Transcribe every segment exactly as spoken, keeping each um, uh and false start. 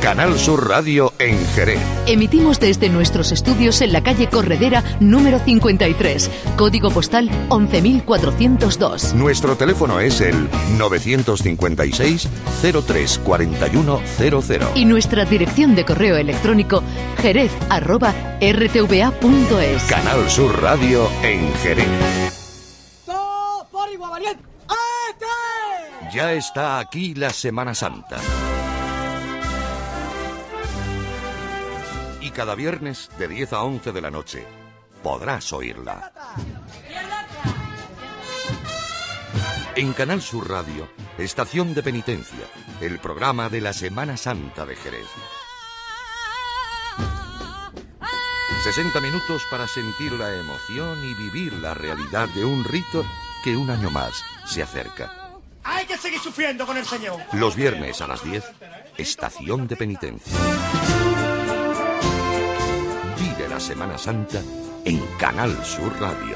Canal Sur Radio en Jerez. Emitimos desde nuestros estudios en la calle Corredera número cincuenta y tres, código postal once mil cuatrocientos dos. Nuestro teléfono es el novecientos cincuenta y seis, cero tres cuarenta y uno cero cero. Y nuestra dirección de correo electrónico jerez arroba r t v a punto es. Canal Sur Radio en Jerez. Ya está aquí la Semana Santa. Y cada viernes de diez a once de la noche podrás oírla. En Canal Sur Radio, Estación de Penitencia, el programa de la Semana Santa de Jerez. sesenta minutos para sentir la emoción y vivir la realidad de un rito que un año más se acerca. Hay que seguir sufriendo con el Señor. Los viernes a las diez, Estación de Penitencia. Vive la Semana Santa en Canal Sur Radio.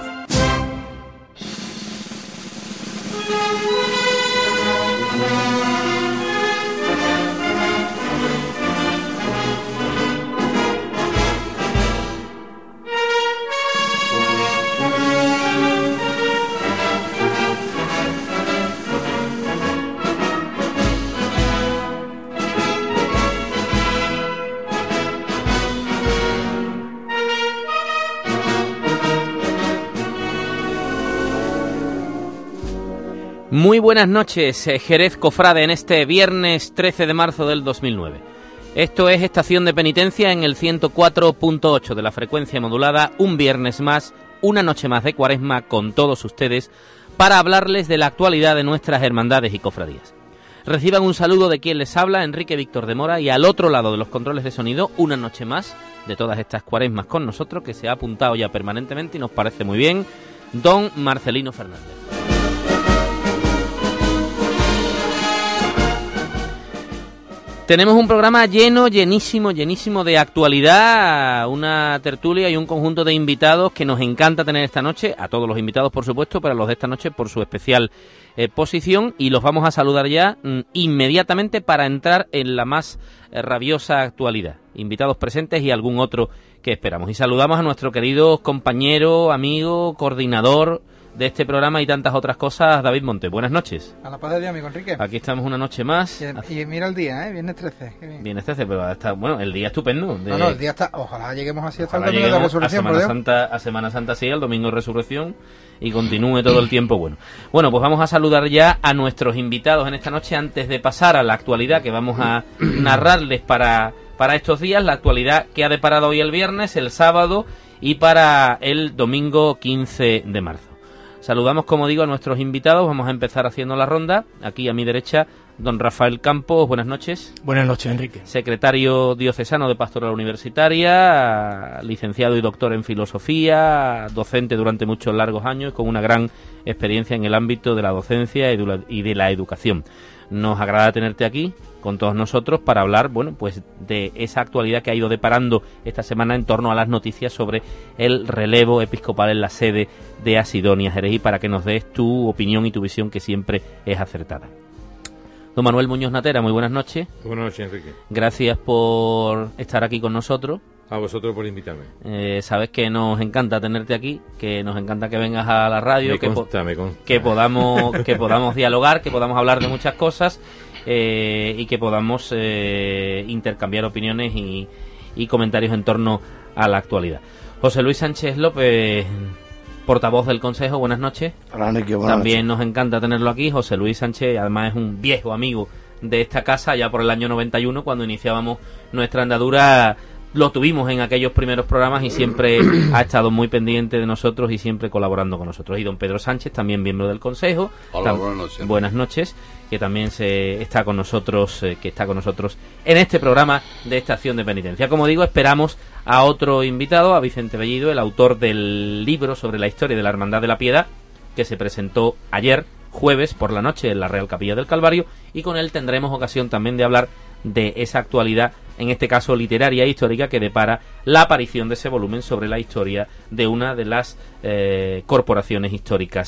Muy buenas noches, Jerez Cofrade, en este viernes trece de marzo del dos mil nueve. Esto es Estación de Penitencia en el ciento cuatro punto ocho de la frecuencia modulada, un viernes más, una noche más de Cuaresma con todos ustedes para hablarles de la actualidad de nuestras hermandades y cofradías. Reciban un saludo de quien les habla, Enrique Víctor de Mora, y al otro lado de los controles de sonido, una noche más de todas estas Cuaresmas con nosotros, que se ha apuntado ya permanentemente y nos parece muy bien, don Marcelino Fernández. Tenemos un programa lleno, llenísimo, llenísimo de actualidad, una tertulia y un conjunto de invitados que nos encanta tener esta noche, a todos los invitados por supuesto, pero a los de esta noche por su especial eh, posición, y los vamos a saludar ya mm, inmediatamente para entrar en la más eh, rabiosa actualidad. Invitados presentes y algún otro que esperamos. Y saludamos a nuestro querido compañero, amigo, coordinador de este programa y tantas otras cosas, David Montes. Buenas noches. A la paz de Dios, amigo Enrique. Aquí estamos una noche más. Y, y mira el día, ¿eh? Viernes trece. Qué bien. Viernes trece, pero está, bueno, el día estupendo. De... No, no, el día está... Ojalá lleguemos así hasta Ojalá el domingo de Resurrección, a Semana Santa, a Semana Santa sí, el domingo de Resurrección, y continúe todo el tiempo bueno. Bueno, pues vamos a saludar ya a nuestros invitados en esta noche antes de pasar a la actualidad que vamos a narrarles para, para estos días, la actualidad que ha deparado hoy el viernes, el sábado y para el domingo quince de marzo. Saludamos, como digo, a nuestros invitados. Vamos a empezar haciendo la ronda. Aquí a mi derecha, don Rafael Campos. Buenas noches. Buenas noches, Enrique. Secretario diocesano de Pastoral Universitaria, licenciado y doctor en Filosofía, docente durante muchos largos años, con una gran experiencia en el ámbito de la docencia y de la educación. Nos agrada tenerte aquí con todos nosotros para hablar, bueno, pues de esa actualidad que ha ido deparando esta semana en torno a las noticias sobre el relevo episcopal en la sede de Asidonia, Jerez, y para que nos des tu opinión y tu visión, que siempre es acertada. Don Manuel Muñoz Natera, muy buenas noches. Buenas noches, Enrique. Gracias por estar aquí con nosotros. A vosotros por invitarme. Eh, sabes que nos encanta tenerte aquí, que nos encanta que vengas a la radio, me que, consta, po- me consta. que podamos que podamos dialogar, que podamos hablar de muchas cosas eh, y que podamos eh, intercambiar opiniones y, y comentarios en torno a la actualidad. José Luis Sánchez López, portavoz del Consejo, buenas noches. Hola, Enrique, buenas También noches. nos encanta tenerlo aquí. José Luis Sánchez, además, es un viejo amigo de esta casa, ya por el año noventa y uno, cuando iniciábamos nuestra andadura. Lo tuvimos en aquellos primeros programas y siempre ha estado muy pendiente de nosotros y siempre colaborando con nosotros. Y don Pedro Sánchez, también miembro del Consejo. Hola, Tam- buenas noches. Buenas noches, que también se está con nosotros, eh, que está con nosotros en este programa de Estación de Penitencia. Como digo, esperamos a otro invitado, a Vicente Bellido, el autor del libro sobre la historia de la Hermandad de la Piedad, que se presentó ayer, jueves, por la noche, en la Real Capilla del Calvario, y con él tendremos ocasión también de hablar de esa actualidad, en este caso literaria e histórica, que depara la aparición de ese volumen sobre la historia de una de las eh, corporaciones históricas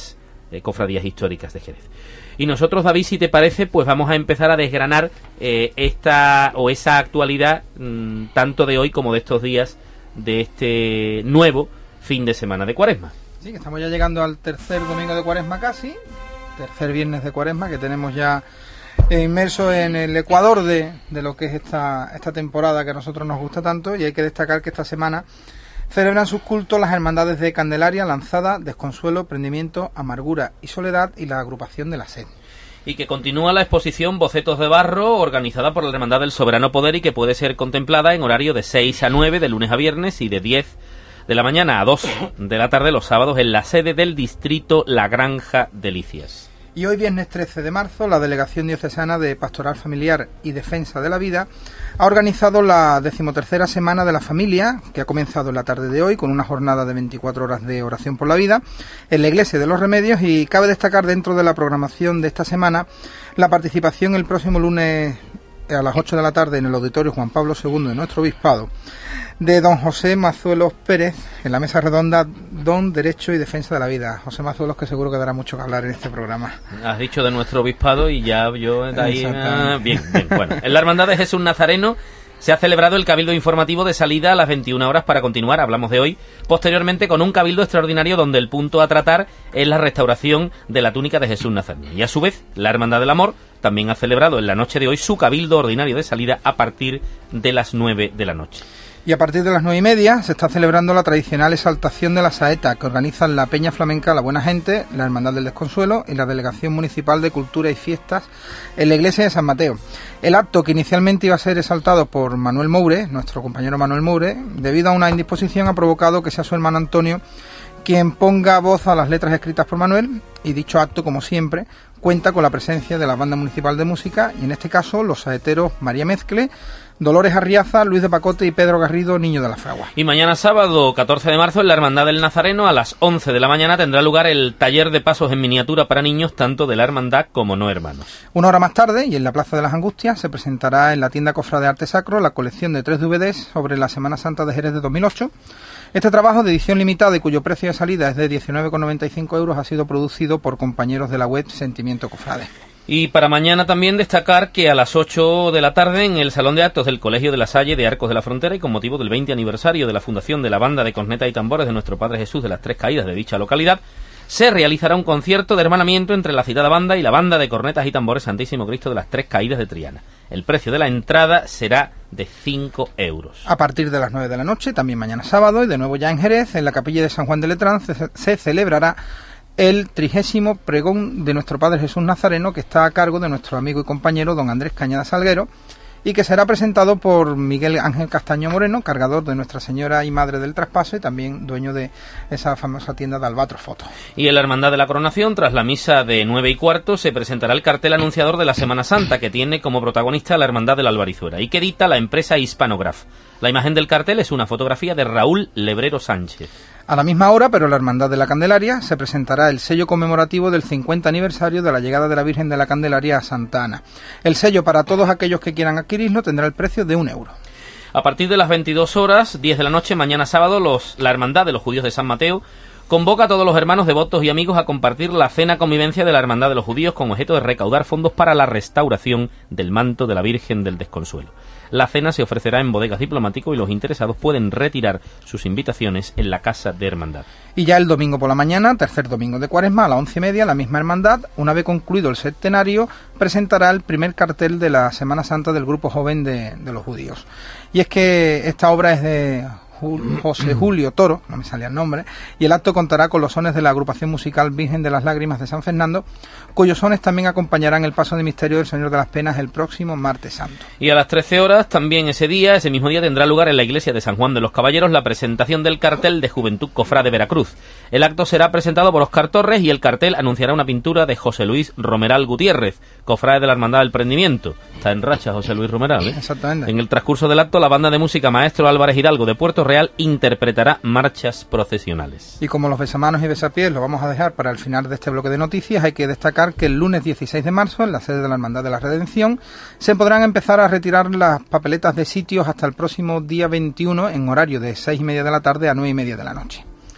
eh, cofradías históricas de Jerez. Y nosotros, David, si te parece, pues vamos a empezar a desgranar eh, esta o esa actualidad mmm, tanto de hoy como de estos días de este nuevo fin de semana de Cuaresma. Sí, que estamos ya llegando al tercer domingo de Cuaresma casi, tercer viernes de Cuaresma, que tenemos ya eh, inmerso en el ecuador de, de lo que es esta, esta temporada que a nosotros nos gusta tanto, y hay que destacar que esta semana celebran sus cultos las hermandades de Candelaria, Lanzada, Desconsuelo, Prendimiento, Amargura y Soledad y la agrupación de la Sed. Y que continúa la exposición Bocetos de Barro, organizada por la Hermandad del Soberano Poder y que puede ser contemplada en horario de seis a nueve de lunes a viernes y de diez de la mañana a dos de la tarde los sábados en la sede del distrito La Granja Delicias. Y hoy, viernes trece de marzo, la Delegación Diocesana de Pastoral Familiar y Defensa de la Vida ha organizado la decimotercera Semana de la Familia, que ha comenzado en la tarde de hoy con una jornada de veinticuatro horas de oración por la vida en la Iglesia de los Remedios, y cabe destacar dentro de la programación de esta semana la participación el próximo lunes a las ocho de la tarde en el Auditorio Juan Pablo segundo de nuestro Obispado de don José Mazuelos Pérez en la mesa redonda Don Derecho y Defensa de la Vida. José Mazuelos, que seguro que dará mucho que hablar en este programa. Has dicho de nuestro obispado y ya yo de ahí... Ah, bien, bien, bueno. En la Hermandad de Jesús Nazareno se ha celebrado el cabildo informativo de salida a las veintiuna horas para continuar, hablamos de hoy, posteriormente con un cabildo extraordinario donde el punto a tratar es la restauración de la túnica de Jesús Nazareno. Y a su vez, la Hermandad del Amor también ha celebrado en la noche de hoy su cabildo ordinario de salida a partir de las nueve de la noche. Y a partir de las nueve y media se está celebrando la tradicional exaltación de la saeta que organizan la Peña Flamenca La Buena Gente, la Hermandad del Desconsuelo y la Delegación Municipal de Cultura y Fiestas en la Iglesia de San Mateo. El acto, que inicialmente iba a ser exaltado por Manuel Moure, nuestro compañero Manuel Moure, debido a una indisposición ha provocado que sea su hermano Antonio quien ponga voz a las letras escritas por Manuel, y dicho acto, como siempre, cuenta con la presencia de la Banda Municipal de Música y en este caso los saeteros María Mezcle, Dolores Arriaza, Luis de Pacote y Pedro Garrido, Niño de la Fragua. Y mañana sábado catorce de marzo en la Hermandad del Nazareno a las once de la mañana tendrá lugar el taller de pasos en miniatura para niños tanto de la hermandad como no hermanos. Una hora más tarde y en la Plaza de las Angustias se presentará en la tienda Cofra de Arte Sacro la colección de tres D V Ds sobre la Semana Santa de Jerez de dos mil ocho. Este trabajo de edición limitada y cuyo precio de salida es de diecinueve con noventa y cinco euros ha sido producido por compañeros de la web Sentimiento Cofrade. Y para mañana también destacar que a las ocho de la tarde en el Salón de Actos del Colegio de la Salle de Arcos de la Frontera y con motivo del veinte aniversario de la fundación de la Banda de Cornetas y Tambores de Nuestro Padre Jesús de las Tres Caídas de dicha localidad, se realizará un concierto de hermanamiento entre la citada banda y la Banda de Cornetas y Tambores Santísimo Cristo de las Tres Caídas de Triana. El precio de la entrada será de cinco euros. A partir de las nueve de la noche, también mañana sábado, y de nuevo ya en Jerez, en la capilla de San Juan de Letrán, se, se celebrará el trigésimo pregón de nuestro Padre Jesús Nazareno, que está a cargo de nuestro amigo y compañero don Andrés Cañada Salguero, y que será presentado por Miguel Ángel Castaño Moreno, cargador de Nuestra Señora y Madre del Traspaso y también dueño de esa famosa tienda de Albatros Fotos. Y en la Hermandad de la Coronación, tras la misa de nueve y cuarto, se presentará el cartel anunciador de la Semana Santa, que tiene como protagonista la Hermandad de la Albarizuela y que edita la empresa Hispanograph. La imagen del cartel es una fotografía de Raúl Lebrero Sánchez. A la misma hora, pero en la Hermandad de la Candelaria, se presentará el sello conmemorativo del cincuenta aniversario de la llegada de la Virgen de la Candelaria a Santa Ana. El sello, para todos aquellos que quieran adquirirlo, tendrá el precio de un euro. A partir de las veintidós horas, diez de la noche, mañana sábado, los, la Hermandad de los Judíos de San Mateo convoca a todos los hermanos, devotos y amigos a compartir la cena convivencia de la Hermandad de los Judíos con objeto de recaudar fondos para la restauración del manto de la Virgen del Desconsuelo. La cena se ofrecerá en Bodegas Diplomático y los interesados pueden retirar sus invitaciones en la Casa de Hermandad. Y ya el domingo por la mañana, tercer domingo de Cuaresma, a las once y media, la misma hermandad, una vez concluido el septenario, presentará el primer cartel de la Semana Santa del Grupo Joven de, de los Judíos. Y es que esta obra es de José Julio Toro, no me salía el nombre, y el acto contará con los sones de la agrupación musical Virgen de las Lágrimas de San Fernando, cuyos sones también acompañarán el paso de misterio del Señor de las Penas el próximo martes santo. Y a las trece horas, también ese día, ese mismo día, tendrá lugar en la iglesia de San Juan de los Caballeros la presentación del cartel de Juventud Cofrade Veracruz. El acto será presentado por Óscar Torres y el cartel anunciará una pintura de José Luis Romeral Gutiérrez, cofrade de la Hermandad del Prendimiento. Está en racha José Luis Romeral, ¿eh? Exactamente. En el transcurso del acto, la banda de música Maestro Álvarez Hidalgo de Puerto Real interpretará marchas procesionales. Y como los besamanos y besapiés lo vamos a dejar para el final de este bloque de noticias, hay que destacar que el lunes dieciséis de marzo, en la sede de la Hermandad de la Redención, se podrán empezar a retirar las papeletas de sitios hasta el próximo día veintiuno en horario de seis y media de la tarde a nueve y media de la noche.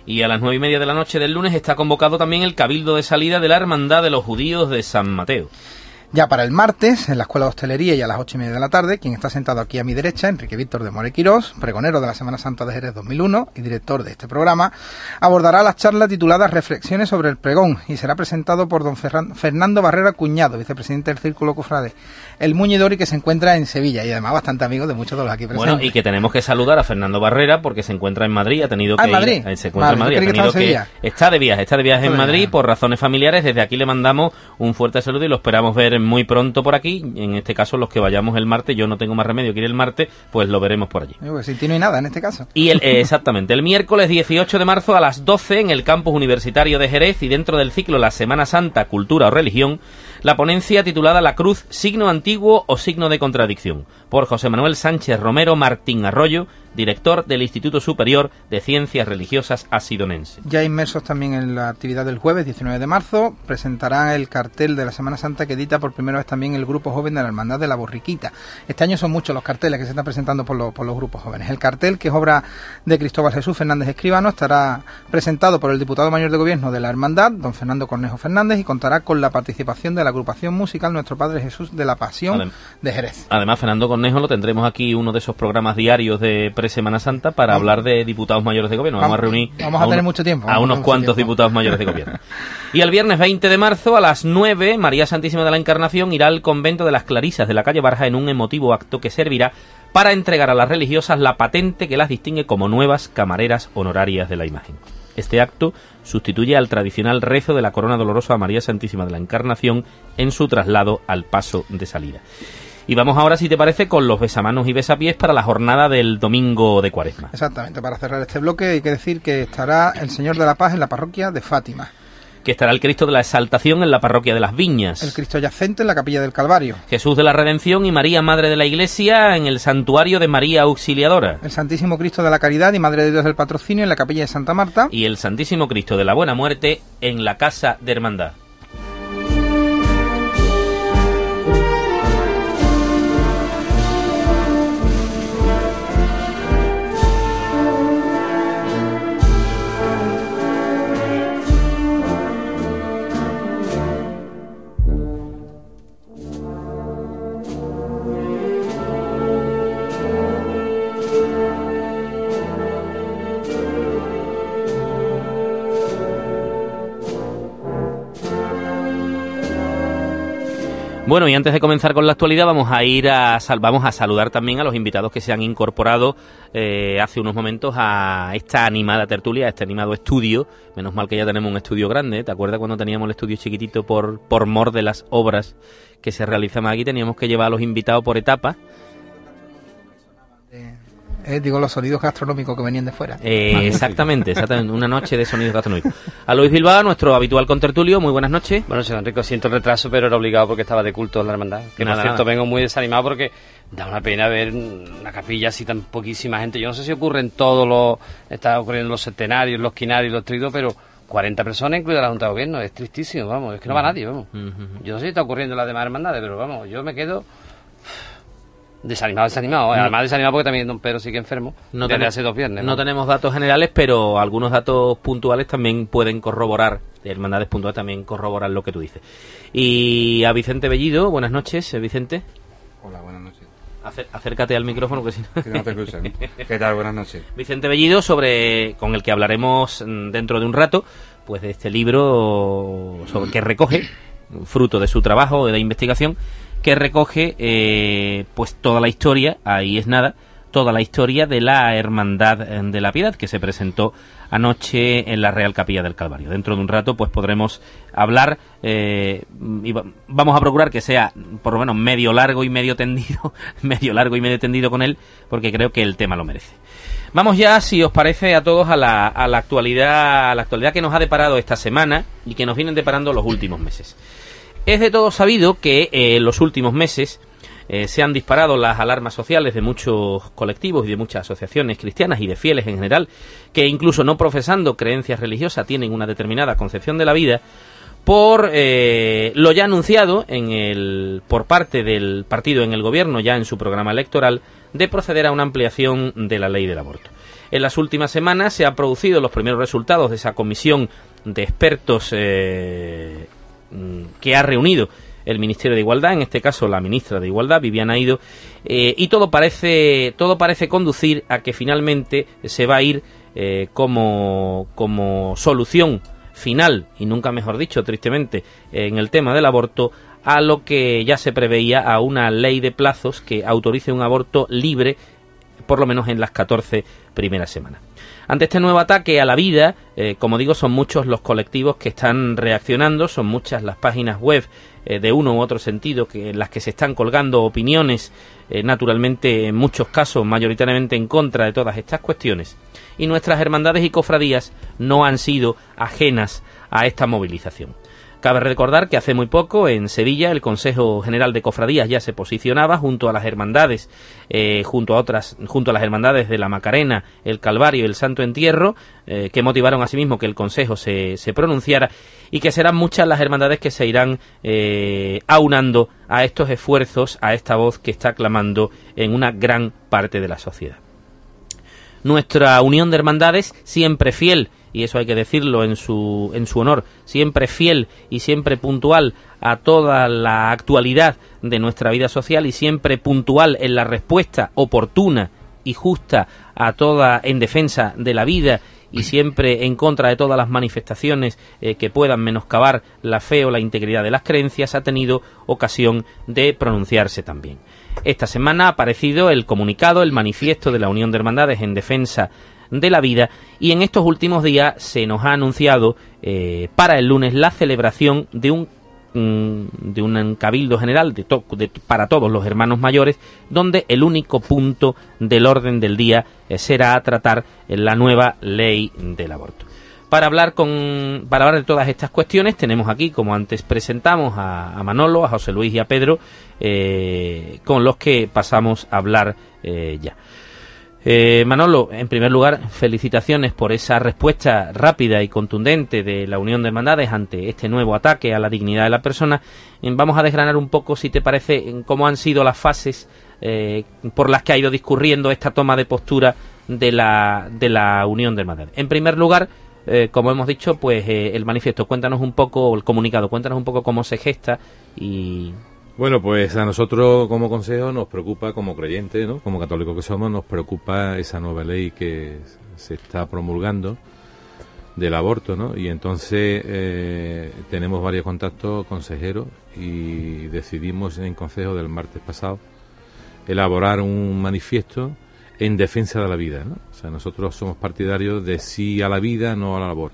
Y a las nueve y media de la noche del lunes está convocado también el cabildo de salida de la Hermandad de los Judíos de San Mateo. Ya para el martes, en la Escuela de Hostelería y a las ocho y media de la tarde, quien está sentado aquí a mi derecha, Enrique Víctor de More Quirós, pregonero de la Semana Santa de Jerez dos mil uno y director de este programa, abordará las charlas tituladas Reflexiones sobre el pregón y será presentado por don Ferran, Fernando Barrera Cuñado, vicepresidente del Círculo Cofrade El Muñidori, que se encuentra en Sevilla y además bastante amigo de muchos de los aquí presentes. Bueno, y que tenemos que saludar a Fernando Barrera porque se encuentra en Madrid, ha tenido ah, que ¿en Madrid? ir, se encuentra vale, en Madrid, ha tenido que, que está de viaje, está de viaje está en Madrid viaje. por razones familiares. Desde aquí le mandamos un fuerte saludo y lo esperamos ver muy pronto por aquí. En este caso, los que vayamos el martes, yo no tengo más remedio que ir el martes, pues lo veremos por allí. Pues sin ti no hay nada en este caso. Y el, eh, exactamente, el miércoles dieciocho de marzo a las doce en el campus universitario de Jerez y dentro del ciclo La Semana Santa, Cultura o Religión, la ponencia titulada La Cruz, signo antiguo o signo de contradicción, por José Manuel Sánchez Romero Martín Arroyo, director del Instituto Superior de Ciencias Religiosas Asidonense. Ya inmersos también en la actividad del jueves diecinueve de marzo, presentarán el cartel de la Semana Santa que edita por primera vez también el Grupo Joven de la Hermandad de la Borriquita. Este año son muchos los carteles que se están presentando por, lo, por los grupos jóvenes. El cartel, que es obra de Cristóbal Jesús Fernández Escribano, estará presentado por el diputado mayor de Gobierno de la Hermandad, don Fernando Cornejo Fernández, y contará con la participación de la agrupación musical Nuestro Padre Jesús de la Pasión Adem- de Jerez. Además, Fernando Cornejo lo tendremos aquí, uno de esos programas diarios de pre-Semana Santa, para vamos. hablar de diputados mayores de gobierno. Vamos, vamos a reunir vamos a, a tener un, mucho tiempo. A unos cuantos tiempo. diputados mayores de gobierno. Y el viernes veinte de marzo a las nueve, María Santísima de la Encarnación irá al convento de las Clarisas de la calle Barja en un emotivo acto que servirá para entregar a las religiosas la patente que las distingue como nuevas camareras honorarias de la imagen. Este acto sustituye al tradicional rezo de la corona dolorosa a María Santísima de la Encarnación en su traslado al paso de salida. Y vamos ahora, si te parece, con los besamanos y besapiés para la jornada del domingo de Cuaresma. Exactamente, para cerrar este bloque hay que decir que estará el Señor de la Paz en la parroquia de Fátima. Que estará el Cristo de la Exaltación en la parroquia de Las Viñas. El Cristo yacente en la capilla del Calvario. Jesús de la Redención y María, Madre de la Iglesia, en el santuario de María Auxiliadora. El Santísimo Cristo de la Caridad y Madre de Dios del Patrocinio en la capilla de Santa Marta. Y el Santísimo Cristo de la Buena Muerte en la Casa de Hermandad. Bueno, y antes de comenzar con la actualidad vamos a ir a sal- vamos a saludar también a los invitados que se han incorporado eh, hace unos momentos a esta animada tertulia, a este animado estudio. Menos mal que ya tenemos un estudio grande. ¿Te acuerdas cuando teníamos el estudio chiquitito por, por mor de las obras que se realizaban aquí? Teníamos que llevar a los invitados por etapas. Eh, digo, los sonidos gastronómicos que venían de fuera. Eh, exactamente, exactamente, una noche de sonidos gastronómicos. A Luis Bilbao, nuestro habitual contertulio, muy buenas noches. Bueno, señor Enrique, siento el retraso, pero era obligado porque estaba de culto en la hermandad. Que nada, por cierto, nada. vengo muy desanimado porque da una pena ver una capilla así tan poquísima gente. Yo no sé si ocurre en todos los... Está ocurriendo en los centenarios, los quinarios, los tridos, pero cuarenta personas, incluida la Junta de Gobierno. Es tristísimo, vamos, es que no va nadie, vamos. Uh-huh. Yo no sé si está ocurriendo en las demás hermandades, pero vamos, yo me quedo... Desanimado, desanimado. Además desanimado porque también don Pedro sigue enfermo no desde ten- hace dos viernes. No ¿no? tenemos datos generales, pero algunos datos puntuales también pueden corroborar, de hermandades puntuales también corroboran lo que tú dices. Y a Vicente Bellido, buenas noches, Vicente. Hola, buenas noches. Acer- acércate al micrófono que si no... Que no te escuchan. ¿Qué tal? Buenas noches. Vicente Bellido, sobre con el que hablaremos mm, dentro de un rato, pues de este libro sobre que recoge, fruto de su trabajo de investigación, que recoge eh, pues toda la historia, ahí es nada, toda la historia de la Hermandad de la Piedad que se presentó anoche en la Real Capilla del Calvario. Dentro de un rato pues podremos hablar eh, y va- vamos a procurar que sea por lo menos medio largo y medio tendido, medio largo y medio tendido con él, porque creo que el tema lo merece. Vamos ya, si os parece, a todos a la, a la actualidad, a la actualidad que nos ha deparado esta semana y que nos vienen deparando los últimos meses. Es de todo sabido que eh, en los últimos meses eh, se han disparado las alarmas sociales de muchos colectivos y de muchas asociaciones cristianas y de fieles en general, que incluso no profesando creencias religiosas tienen una determinada concepción de la vida, por eh, lo ya anunciado en el, por parte del partido en el gobierno, ya en su programa electoral, de proceder a una ampliación de la ley del aborto. En las últimas semanas se han producido los primeros resultados de esa comisión de expertos eh, que ha reunido el Ministerio de Igualdad, en este caso la ministra de Igualdad, Viviana Eido, eh, y todo parece todo parece conducir a que finalmente se va a ir eh, como, como solución final, y nunca mejor dicho, tristemente, en el tema del aborto, a lo que ya se preveía, a una ley de plazos que autorice un aborto libre, por lo menos en las catorce primeras semanas. Ante este nuevo ataque a la vida, eh, como digo, son muchos los colectivos que están reaccionando, son muchas las páginas web eh, de uno u otro sentido que, en las que se están colgando opiniones, eh, naturalmente en muchos casos mayoritariamente en contra de todas estas cuestiones, y nuestras hermandades y cofradías no han sido ajenas a esta movilización. Cabe recordar que hace muy poco en Sevilla el Consejo General de Cofradías ya se posicionaba junto a las hermandades, eh, junto a otras, junto a las hermandades de la Macarena, el Calvario y el Santo Entierro, eh, que motivaron asimismo que el Consejo se, se pronunciara, y que serán muchas las hermandades que se irán eh, aunando a estos esfuerzos, a esta voz que está clamando en una gran parte de la sociedad. Nuestra unión de hermandades, siempre fiel, y eso hay que decirlo en su, en su honor, siempre fiel y siempre puntual a toda la actualidad de nuestra vida social, y siempre puntual en la respuesta oportuna y justa a toda, en defensa de la vida, y siempre en contra de todas las manifestaciones eh, que puedan menoscabar la fe o la integridad de las creencias, ha tenido ocasión de pronunciarse también. Esta semana ha aparecido el comunicado, el manifiesto de la Unión de Hermandades en Defensa de la Vida, y en estos últimos días se nos ha anunciado eh, para el lunes la celebración de un mm, de un cabildo general de to de, para todos los hermanos mayores, donde el único punto del orden del día eh, será tratar eh, la nueva ley del aborto. Para hablar con para hablar de todas estas cuestiones tenemos aquí, como antes presentamos, a, a Manolo, a José Luis y a Pedro, eh, con los que pasamos a hablar eh, ya. Eh, Manolo, en primer lugar, felicitaciones por esa respuesta rápida y contundente de la Unión de Hermandades ante este nuevo ataque a la dignidad de la persona. Eh, vamos a desgranar un poco, si te parece, cómo han sido las fases eh, por las que ha ido discurriendo esta toma de postura de la, de la Unión de Hermandades. En primer lugar, eh, como hemos dicho, pues eh, el manifiesto, cuéntanos un poco, el comunicado, cuéntanos un poco cómo se gesta y... Bueno, pues a nosotros como consejo nos preocupa, como creyentes, ¿no?, como católicos que somos, nos preocupa esa nueva ley que se está promulgando del aborto, ¿no? Y entonces eh, tenemos varios contactos consejeros y decidimos en consejo del martes pasado elaborar un manifiesto en defensa de la vida, ¿no? O sea, nosotros somos partidarios de sí a la vida, no al aborto.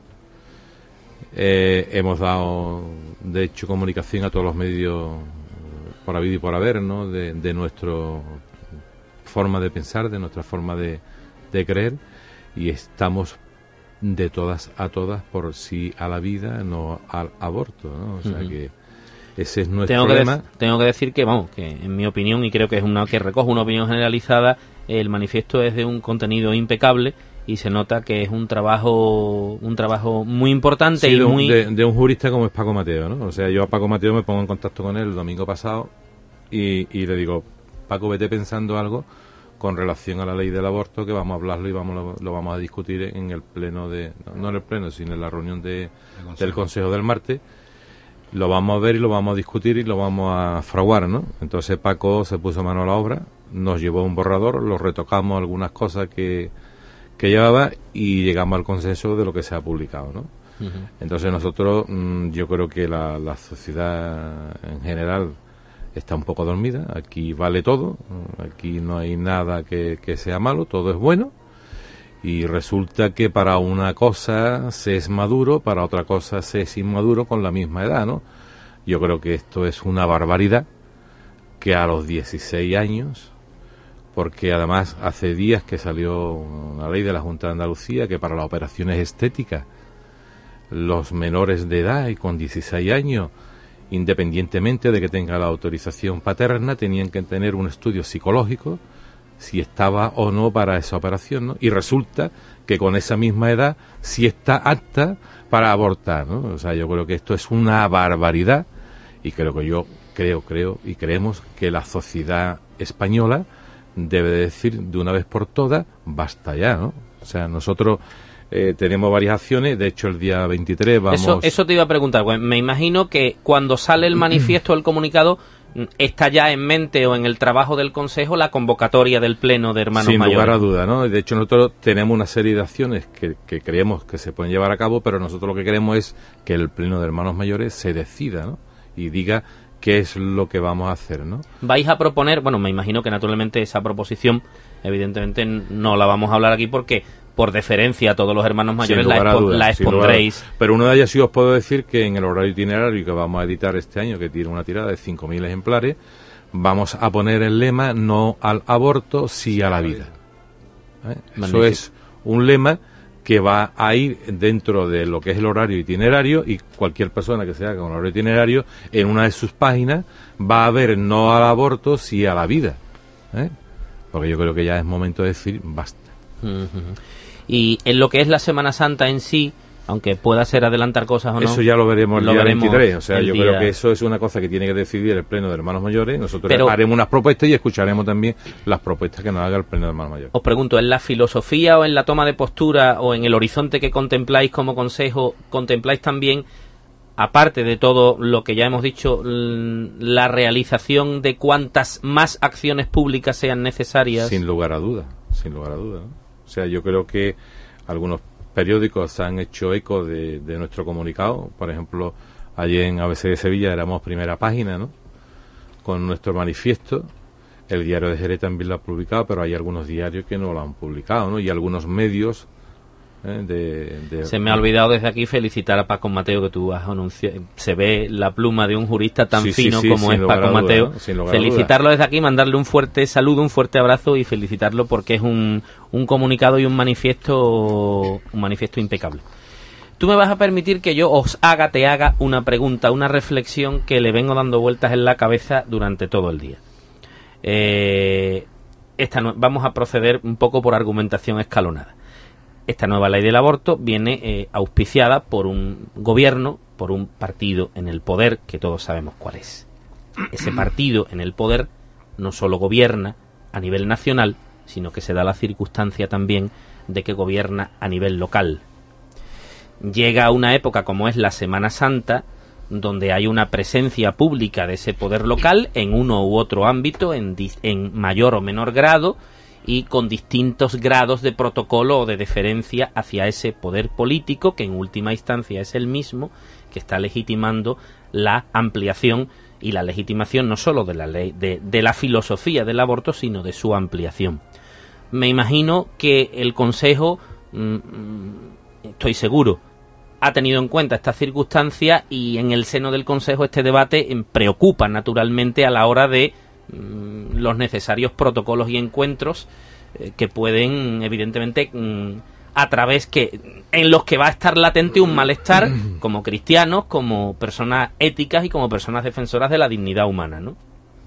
Eh, hemos dado, de hecho, comunicación a todos los medios por habido y por haber, ¿no?, de, de nuestra forma de pensar, de nuestra forma de, de creer, y estamos de todas a todas por sí a la vida, no al aborto, ¿no? O sea, uh-huh. que ese es nuestro tengo problema. Que tengo que decir que, vamos, que en mi opinión, y creo que es una que recoge una opinión generalizada, el manifiesto es de un contenido impecable y se nota que es un trabajo un trabajo muy importante. Sí, y de, muy de, de un jurista como es Paco Mateo, ¿no? O sea, yo a Paco Mateo me pongo en contacto con él el domingo pasado y, y le digo, Paco, vete pensando algo con relación a la ley del aborto, que vamos a hablarlo y vamos lo, lo vamos a discutir en el pleno de, no en el pleno, sino en la reunión de, consejo. del Consejo del martes. Lo vamos a ver y lo vamos a discutir y lo vamos a fraguar, ¿no? Entonces Paco se puso mano a la obra, nos llevó un borrador, lo retocamos algunas cosas que que llevaba y llegamos al consenso de lo que se ha publicado, ¿no? Uh-huh. Entonces nosotros, mmm, yo creo que la, la sociedad en general está un poco dormida, aquí vale todo, aquí no hay nada que, que sea malo, todo es bueno, y resulta que para una cosa se es maduro, para otra cosa se es inmaduro con la misma edad, ¿no? Yo creo que esto es una barbaridad, que a los dieciséis años... porque además hace días que salió una ley de la Junta de Andalucía que para las operaciones estéticas los menores de edad y con dieciséis años, independientemente de que tenga la autorización paterna, tenían que tener un estudio psicológico si estaba o no para esa operación, ¿no? Y resulta que con esa misma edad sí está apta para abortar, ¿no? O sea, yo creo que esto es una barbaridad y creo que yo creo, creo y creemos que la sociedad española debe decir de una vez por todas, basta ya, ¿no? O sea, nosotros eh, tenemos varias acciones, de hecho el día veintitrés vamos... Eso, eso te iba a preguntar, pues, me imagino que cuando sale el manifiesto, el comunicado, está ya en mente o en el trabajo del Consejo la convocatoria del Pleno de Hermanos Sin Mayores. lugar a duda, ¿no? De hecho, nosotros tenemos una serie de acciones que, que creemos que se pueden llevar a cabo, pero nosotros lo que queremos es que el Pleno de Hermanos Mayores se decida, ¿no? Y diga qué es lo que vamos a hacer, ¿no? Vais a proponer, bueno, me imagino que naturalmente esa proposición, evidentemente no la vamos a hablar aquí porque por deferencia a todos los hermanos mayores la, expo dudas, la expondréis. Pero una de ellas sí os puedo decir que en el horario itinerario que vamos a editar este año, que tiene una tirada de cinco mil ejemplares, vamos a poner el lema no al aborto, sí a la vida. ¿Eh? Eso es un lema que va a ir dentro de lo que es el horario itinerario, y cualquier persona que se haga un horario itinerario, en una de sus páginas va a ver no al aborto, sí a la vida. ¿Eh? Porque yo creo que ya es momento de decir basta. Uh-huh. Y en lo que es la Semana Santa en sí, aunque pueda ser adelantar cosas o no, eso ya lo veremos el lo día veremos veintitrés. O sea, yo día... creo que eso es una cosa que tiene que decidir el Pleno de Hermanos Mayores. Nosotros Pero, haremos unas propuestas y escucharemos también las propuestas que nos haga el Pleno de Hermanos Mayores. Os pregunto, ¿en la filosofía o en la toma de postura o en el horizonte que contempláis como Consejo, contempláis también, aparte de todo lo que ya hemos dicho, la realización de cuantas más acciones públicas sean necesarias? Sin lugar a duda, sin lugar a duda, ¿no? O sea, yo creo que algunos periódicos han hecho eco de, de nuestro comunicado. Por ejemplo, allí en A B C de Sevilla éramos primera página, ¿no?, con nuestro manifiesto. El diario de Jerez también lo ha publicado, pero hay algunos diarios que no lo han publicado, ¿no? Y algunos medios ¿eh? de, de... Se me ha olvidado desde aquí felicitar a Paco Mateo, que tú has anunciado. Se ve la pluma de un jurista tan sí, fino sí, sí, como es Paco duda, Mateo. ¿no? Felicitarlo desde aquí, mandarle un fuerte saludo, un fuerte abrazo y felicitarlo porque es un, un comunicado y un manifiesto, un manifiesto impecable. Tú me vas a permitir que yo os haga, te haga una pregunta, una reflexión que le vengo dando vueltas en la cabeza durante todo el día. Eh, esta no, vamos a proceder un poco por argumentación escalonada. Esta nueva ley del aborto viene eh, auspiciada por un gobierno, por un partido en el poder, que todos sabemos cuál es. Ese partido en el poder no solo gobierna a nivel nacional, sino que se da la circunstancia también de que gobierna a nivel local. Llega una época como es la Semana Santa, donde hay una presencia pública de ese poder local en uno u otro ámbito, en, en mayor o menor grado, y con distintos grados de protocolo o de deferencia hacia ese poder político, que en última instancia es el mismo que está legitimando la ampliación y la legitimación no solo de la ley, de, de la filosofía del aborto, sino de su ampliación. Me imagino que el Consejo, mmm, estoy seguro, ha tenido en cuenta estas circunstancias, y en el seno del Consejo este debate eh, preocupa naturalmente a la hora de mm, los necesarios protocolos y encuentros eh, que pueden, evidentemente, mm, a través que en los que va a estar latente un malestar como cristianos, como personas éticas y como personas defensoras de la dignidad humana, ¿no?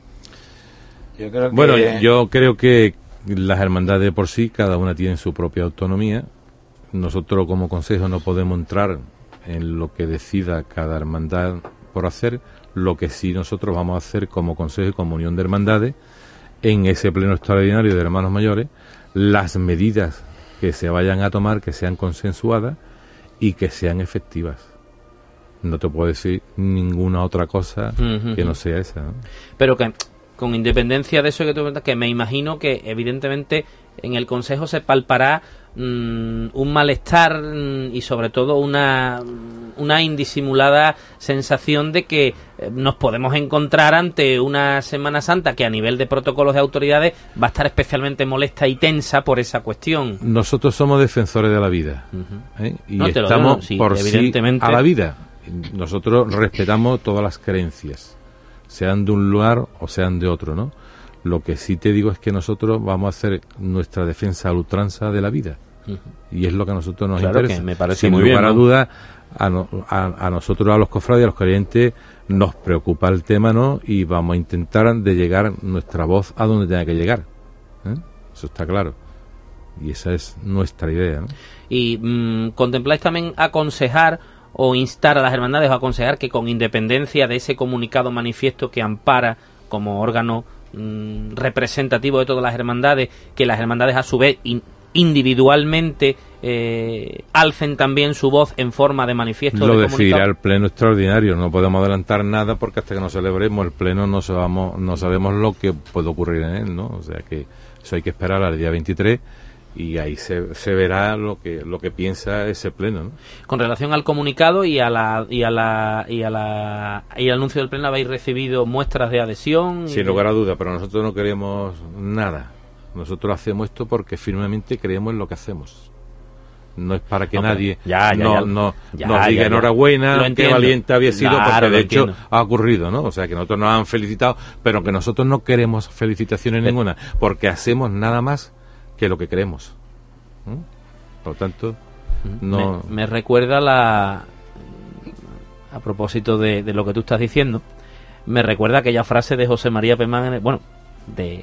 Yo creo que... Bueno, yo creo que las hermandades por sí, cada una tiene su propia autonomía. Nosotros como Consejo no podemos entrar en lo que decida cada hermandad por hacer. Lo que sí nosotros vamos a hacer como Consejo y como Unión de Hermandades, en ese pleno extraordinario de Hermanos Mayores, las medidas que se vayan a tomar, que sean consensuadas y que sean efectivas. No te puedo decir ninguna otra cosa uh-huh. que no sea esa, ¿no? Pero que, con independencia de eso que tú comentas, que me imagino que evidentemente en el Consejo se palpará mmm, un malestar mmm, y sobre todo una, una indisimulada sensación de que eh, nos podemos encontrar ante una Semana Santa que a nivel de protocolos de autoridades va a estar especialmente molesta y tensa por esa cuestión. Nosotros somos defensores de la vida, uh-huh. ¿eh? y no, estamos digo, sí, por evidentemente. sí a la vida. Nosotros respetamos todas las creencias, sean de un lugar o sean de otro, ¿no? Lo que sí te digo es que nosotros vamos a hacer nuestra defensa a ultranza de la vida. Uh-huh. Y es lo que a nosotros nos claro interesa. Que me parece Sin muy lugar bien, a ¿no? duda, a, no, a, a nosotros, a los cofrades, a los creyentes, nos preocupa el tema, ¿no? Y vamos a intentar de llegar nuestra voz a donde tenga que llegar. ¿eh? Eso está claro. Y esa es nuestra idea, ¿no? Y mmm, ¿contempláis también aconsejar o instar a las hermandades o aconsejar que, con independencia de ese comunicado manifiesto que ampara como órgano mmm, representativo de todas las hermandades, que las hermandades a su vez in, individualmente eh, alcen también su voz en forma de manifiesto. Lo de decidirá el pleno extraordinario, no podemos adelantar nada porque hasta que no celebremos el pleno no sabemos, no sabemos lo que puede ocurrir en él, ¿no? O sea que eso hay que esperar al día veintitrés y ahí se, se verá lo que lo que piensa ese pleno, ¿no? Con relación al comunicado y a la y a la y a la y al anuncio del pleno, ¿habéis recibido muestras de adhesión? Sin lugar a duda, pero nosotros no queremos nada. Nosotros hacemos esto porque firmemente creemos en lo que hacemos. No es para que no, nadie ya, ya, no, ya, no, ya, nos diga ya, enhorabuena, qué valiente había sido, claro, porque de hecho entiendo. ha ocurrido, ¿no? O sea, que nosotros nos han felicitado, pero que nosotros no queremos felicitaciones Pero, ninguna, porque hacemos nada más que lo que queremos. ¿Mm? Por lo tanto, no... Me, me recuerda la... A propósito de, de lo que tú estás diciendo, me recuerda aquella frase de José María Pemán, en el, bueno, de...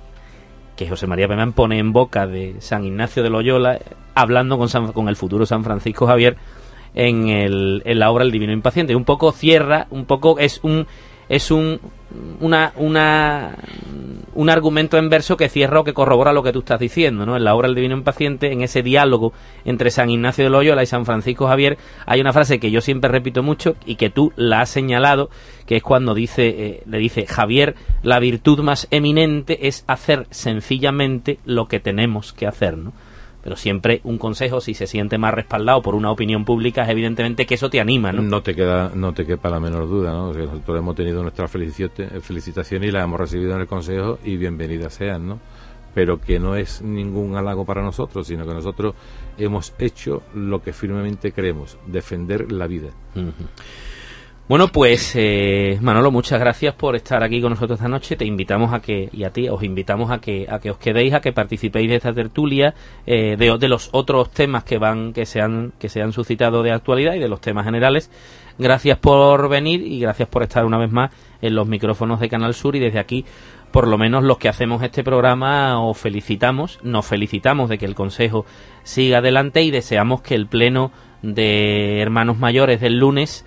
que José María Pemán pone en boca de San Ignacio de Loyola, hablando con, San, con el futuro San Francisco Javier en, el, en la obra El Divino Impaciente. Un poco cierra, un poco es un es un una una un argumento en verso que cierra o que corrobora lo que tú estás diciendo, ¿no? En la obra El Divino Impaciente, en ese diálogo entre San Ignacio de Loyola y San Francisco Javier, hay una frase que yo siempre repito mucho y que tú la has señalado, que es cuando dice eh, le dice Javier: la virtud más eminente es hacer sencillamente lo que tenemos que hacer, ¿no? Pero siempre un consejo, si se siente más respaldado por una opinión pública, es evidentemente que eso te anima, ¿no? No te queda, no te quepa la menor duda, ¿no? O sea, nosotros hemos tenido nuestras felicitaciones y las hemos recibido en el consejo y bienvenidas sean, ¿no? Pero que no es ningún halago para nosotros, sino que nosotros hemos hecho lo que firmemente creemos: defender la vida. Uh-huh. Bueno, pues eh, Manolo, muchas gracias por estar aquí con nosotros esta noche. Te invitamos a que, y a ti, os invitamos a que a que os quedéis, a que participéis de esta tertulia, eh, de, de los otros temas que van que se han que se han suscitado de actualidad y de los temas generales. Gracias por venir y gracias por estar una vez más en los micrófonos de Canal Sur, y desde aquí, por lo menos los que hacemos este programa, os felicitamos, nos felicitamos de que el Consejo siga adelante y deseamos que el pleno de Hermanos Mayores del lunes,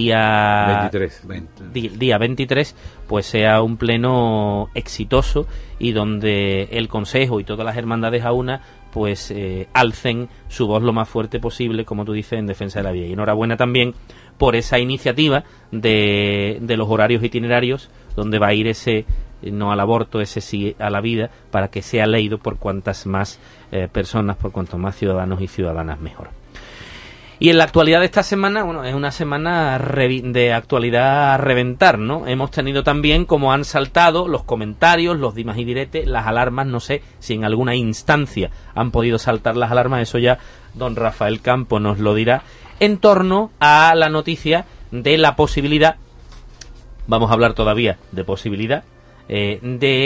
día veintitrés, di, día veintitrés, pues sea un pleno exitoso y donde el Consejo y todas las hermandades a una pues eh, alcen su voz lo más fuerte posible, como tú dices, en defensa de la vida. Y enhorabuena también por esa iniciativa de, de los horarios itinerarios, donde va a ir ese no al aborto, ese sí a la vida, para que sea leído por cuantas más eh, personas, por cuantos más ciudadanos y ciudadanas mejor. Y en la actualidad de esta semana, bueno, es una semana de actualidad a reventar, ¿no? Hemos tenido también como han saltado los comentarios, los dimas y diretes, las alarmas. No sé si en alguna instancia han podido saltar las alarmas, eso ya don Rafael Campo nos lo dirá, en torno a la noticia de la posibilidad, vamos a hablar todavía de posibilidad, eh,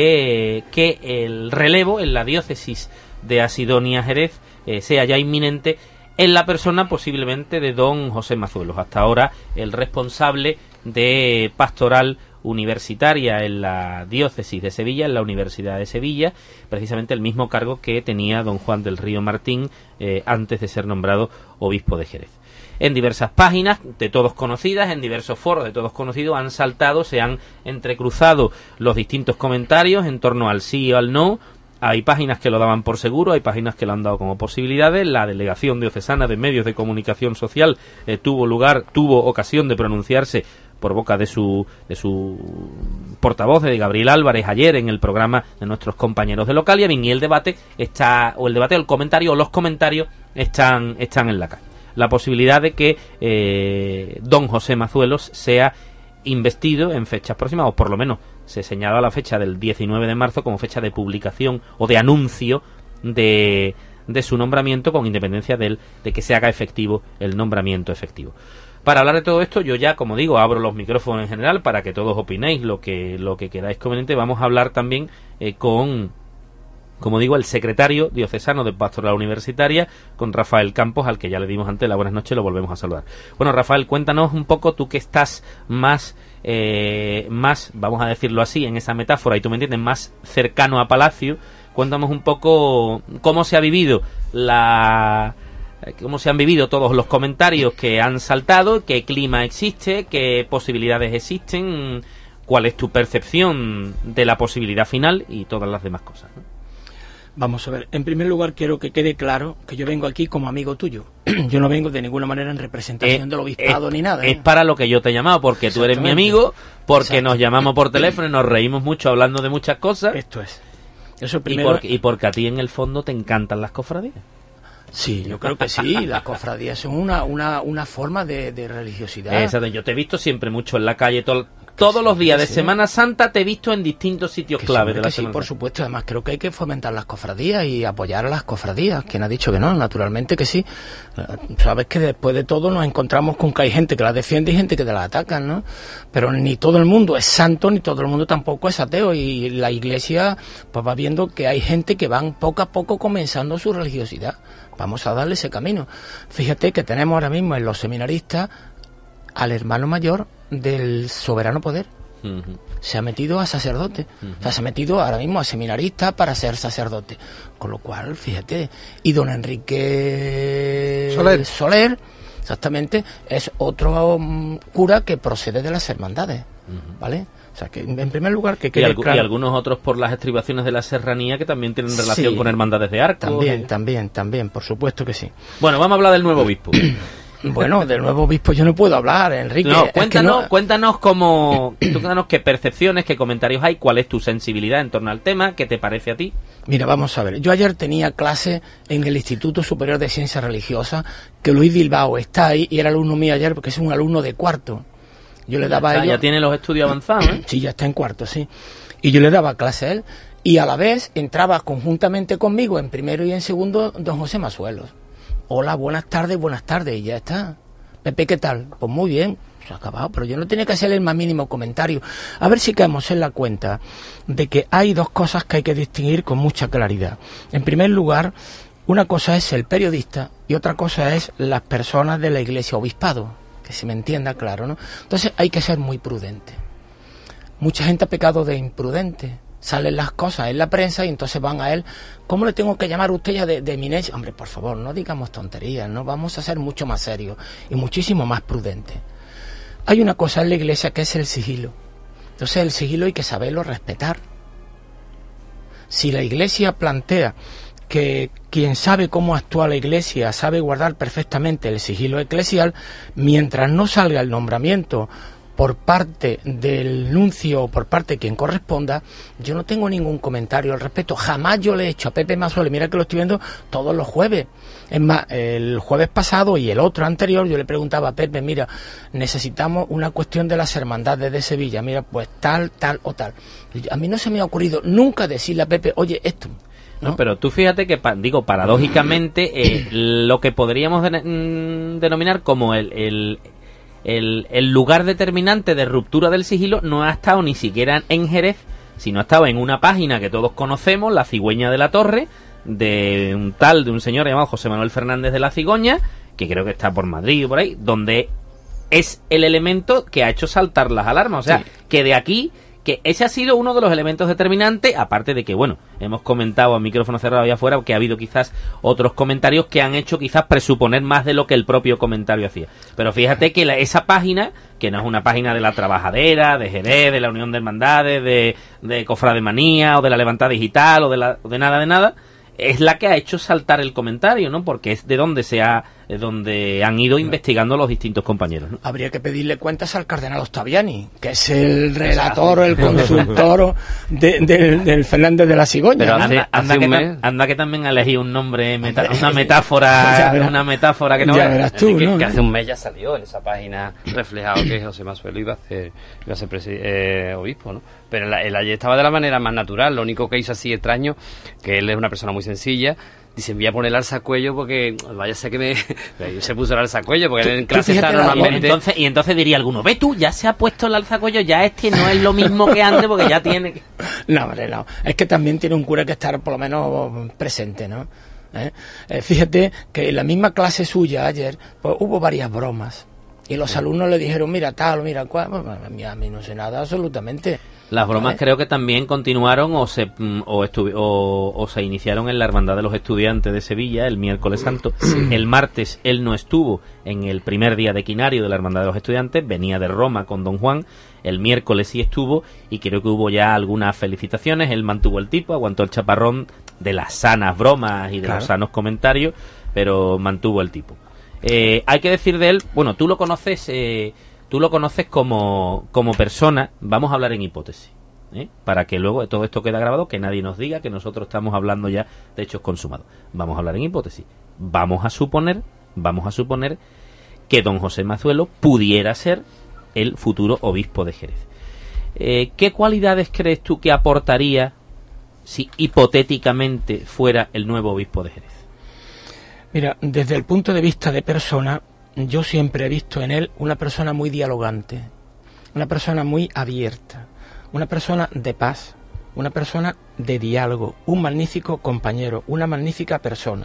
de que el relevo en la diócesis de Asidonia Jerez eh, sea ya inminente, en la persona posiblemente de don José Mazuelos, hasta ahora el responsable de pastoral universitaria en la diócesis de Sevilla, en la Universidad de Sevilla, precisamente el mismo cargo que tenía don Juan del Río Martín eh, antes de ser nombrado obispo de Jerez. En diversas páginas, de todos conocidas, en diversos foros de todos conocidos, han saltado, se han entrecruzado los distintos comentarios en torno al sí o al no. Hay páginas que lo daban por seguro, hay páginas que lo han dado como posibilidades. La Delegación Diocesana de Medios de Comunicación Social eh, tuvo lugar, tuvo ocasión de pronunciarse por boca de su de su portavoz, de Gabriel Álvarez, ayer en el programa de nuestros compañeros de Localia. Bien, y el debate está, o el debate o el comentario, o los comentarios están, están en la calle. La posibilidad de que eh, don José Mazuelos sea investido en fechas próximas, o por lo menos se señala la fecha del diecinueve de marzo como fecha de publicación o de anuncio de, de su nombramiento, con independencia de, él, de que se haga efectivo el nombramiento efectivo. Para hablar de todo esto, yo ya, como digo, abro los micrófonos en general para que todos opinéis lo que, lo que queráis conveniente. Vamos a hablar también eh, con, como digo, el secretario diocesano de Pastoral Universitaria, con Rafael Campos, al que ya le dimos antes la buenas noches, lo volvemos a saludar. Bueno, Rafael, cuéntanos un poco, tú que estás más, eh, más, vamos a decirlo así, en esa metáfora, y tú me entiendes, más cercano a Palacio, cuéntanos un poco cómo se ha vivido la... cómo se han vivido todos los comentarios que han saltado, qué clima existe, qué posibilidades existen, cuál es tu percepción de la posibilidad final y todas las demás cosas, ¿no? Vamos a ver, en primer lugar quiero que quede claro que yo vengo aquí como amigo tuyo. Yo no vengo de ninguna manera en representación eh, del obispado eh, ni nada. ¿eh? Es para lo que yo te he llamado, porque tú eres mi amigo, porque Exacto. nos llamamos por teléfono y nos reímos mucho hablando de muchas cosas. Esto es. Eso primero... y, porque, y porque a ti en el fondo te encantan las cofradías. Sí, yo creo que sí, las cofradías son una, una, una forma de, de religiosidad. Exacto, yo te he visto siempre mucho en la calle, todo, todos los días de sí. Semana Santa te he visto en distintos sitios que clave sí, de la que Semana Sí, por Santa. supuesto, además creo que hay que fomentar las cofradías y apoyar a las cofradías. ¿Quién ha dicho que no? Naturalmente que sí. Sabes que después de todo nos encontramos con que hay gente que las defiende y gente que te las ataca, ¿no? Pero ni todo el mundo es santo, ni todo el mundo tampoco es ateo, y la Iglesia pues va viendo que hay gente que van poco a poco comenzando su religiosidad. Vamos a darle ese camino. Fíjate que tenemos ahora mismo en los seminaristas al hermano mayor del soberano poder. Uh-huh. Se ha metido a sacerdote. Uh-huh. O sea, se ha metido ahora mismo a seminarista para ser sacerdote. Con lo cual, fíjate, y don Enrique Soler, Soler exactamente, es otro um, cura que procede de las hermandades. Uh-huh. ¿Vale? O sea, que en primer lugar que quede y, algu- claro. y algunos otros por las estribaciones de la serranía que también tienen relación sí, con hermandades de arco. También, ¿eh? también, también, por supuesto que sí. Bueno, vamos a hablar del nuevo obispo. Bueno, del nuevo obispo yo no puedo hablar, Enrique. No, cuéntanos, es que no... cuéntanos cómo, cuéntanos qué percepciones, qué comentarios hay, cuál es tu sensibilidad en torno al tema, qué te parece a ti. Mira, vamos a ver, yo ayer tenía clase en el Instituto Superior de Ciencias Religiosas, que Luis Bilbao está ahí y era alumno mío ayer porque es un alumno de cuarto. Yo le daba ya, a ellos... ya tiene los estudios avanzados, ¿eh? Sí, ya está en cuarto, sí. Y yo le daba clase a él y a la vez entraba conjuntamente conmigo en primero y en segundo don José Masuelos. Hola, buenas tardes, buenas tardes, y ya está. Pepe, ¿qué tal? Pues muy bien, se ha acabado, pero yo no tenía que hacerle el más mínimo comentario. A ver si caemos en la cuenta de que hay dos cosas que hay que distinguir con mucha claridad. En primer lugar, una cosa es el periodista y otra cosa es las personas de la Iglesia Obispado, que se me entienda claro, ¿no? Entonces hay que ser muy prudente. Mucha gente ha pecado de imprudente. Salen las cosas en la prensa y entonces van a él. ¿Cómo le tengo que llamar a usted ya de, de eminencia? Hombre, por favor, no digamos tonterías, ¿no? Vamos a ser mucho más serios y muchísimo más prudentes. Hay una cosa en la Iglesia que es el sigilo. Entonces el sigilo hay que saberlo respetar. Si la Iglesia plantea que quien sabe cómo actúa la Iglesia sabe guardar perfectamente el sigilo eclesial, mientras no salga el nombramiento por parte del nuncio o por parte de quien corresponda, yo no tengo ningún comentario al respecto. Jamás yo le he hecho a Pepe Masuelos, mira que lo estoy viendo todos los jueves. Es más, el jueves pasado y el otro anterior yo le preguntaba a Pepe, mira, necesitamos una cuestión de las hermandades de Sevilla, mira, pues tal, tal o tal. A mí no se me ha ocurrido nunca decirle a Pepe, oye, esto... ¿no? No, pero tú fíjate que, pa, digo, paradójicamente, eh, lo que podríamos de, mm, denominar como el... el El, el lugar determinante de ruptura del sigilo no ha estado ni siquiera en Jerez, sino ha estado en una página que todos conocemos, La Cigüeña de la Torre, de un tal, de un señor llamado José Manuel Fernández de la Cigoña, que creo que está por Madrid o por ahí, donde es el elemento que ha hecho saltar las alarmas. O sea, sí. que de aquí, que ese ha sido uno de los elementos determinantes, aparte de que, bueno, hemos comentado a micrófono cerrado allá afuera que ha habido quizás otros comentarios que han hecho quizás presuponer más de lo que el propio comentario hacía. Pero fíjate que la, esa página, que no es una página de la Trabajadera, de Jerez, de la Unión de Hermandades, de, de Cofrademanía, o de la Levantada Digital, o de, la, de nada de nada, es la que ha hecho saltar el comentario, ¿no? Porque es de donde se ha, de donde han ido investigando los distintos compañeros, ¿no? Habría que pedirle cuentas al cardenal Ottaviani, que es el relator o el consultor de, de, del Fernández de la Cigoña. Pero hace, anda, hace anda, que ta, anda que también ha elegido un nombre, meta, una metáfora, verás, una metáfora que no ya verás tú, que, ¿no? que hace un mes ya salió en esa página reflejado que José Masuelo iba a ser, iba a ser presi- eh, obispo, ¿no? Pero él, él allí estaba de la manera más natural. Lo único que hizo así extraño, que él es una persona muy sencilla, dice, voy a poner el alzacuello porque vaya a ser que me... se puso el alzacuello porque él en clase está normalmente... Entonces, y entonces diría alguno, ve tú, ya se ha puesto el alzacuello, ya este no es lo mismo que antes porque ya tiene... No, hombre, no. Es que también tiene un cura que estar por lo menos presente, ¿no? ¿Eh? Eh, fíjate que en la misma clase suya ayer, pues hubo varias bromas. Y los alumnos le dijeron, mira tal, mira cual, bueno, a mí no sé nada absolutamente. Las bromas, ¿vale?, creo que también continuaron o se o, estu- o, o se iniciaron en la Hermandad de los Estudiantes de Sevilla el miércoles santo. Sí. El martes él no estuvo en el primer día de quinario de la Hermandad de los Estudiantes, venía de Roma con Don Juan. El miércoles sí estuvo y creo que hubo ya algunas felicitaciones. Él mantuvo el tipo, aguantó el chaparrón de las sanas bromas y de claro. los sanos comentarios, pero mantuvo el tipo. Eh, hay que decir de él, bueno, tú lo conoces... Eh, Tú lo conoces como, como persona, vamos a hablar en hipótesis, ¿eh? Para que luego todo esto quede grabado, que nadie nos diga que nosotros estamos hablando ya de hechos consumados. Vamos a hablar en hipótesis. Vamos a suponer, vamos a suponer que don José Mazuelo pudiera ser el futuro obispo de Jerez. Eh, ¿Qué cualidades crees tú que aportaría si hipotéticamente fuera el nuevo obispo de Jerez? Mira, desde el punto de vista de persona, yo siempre he visto en él una persona muy dialogante, una persona muy abierta, una persona de paz, una persona de diálogo, un magnífico compañero, una magnífica persona,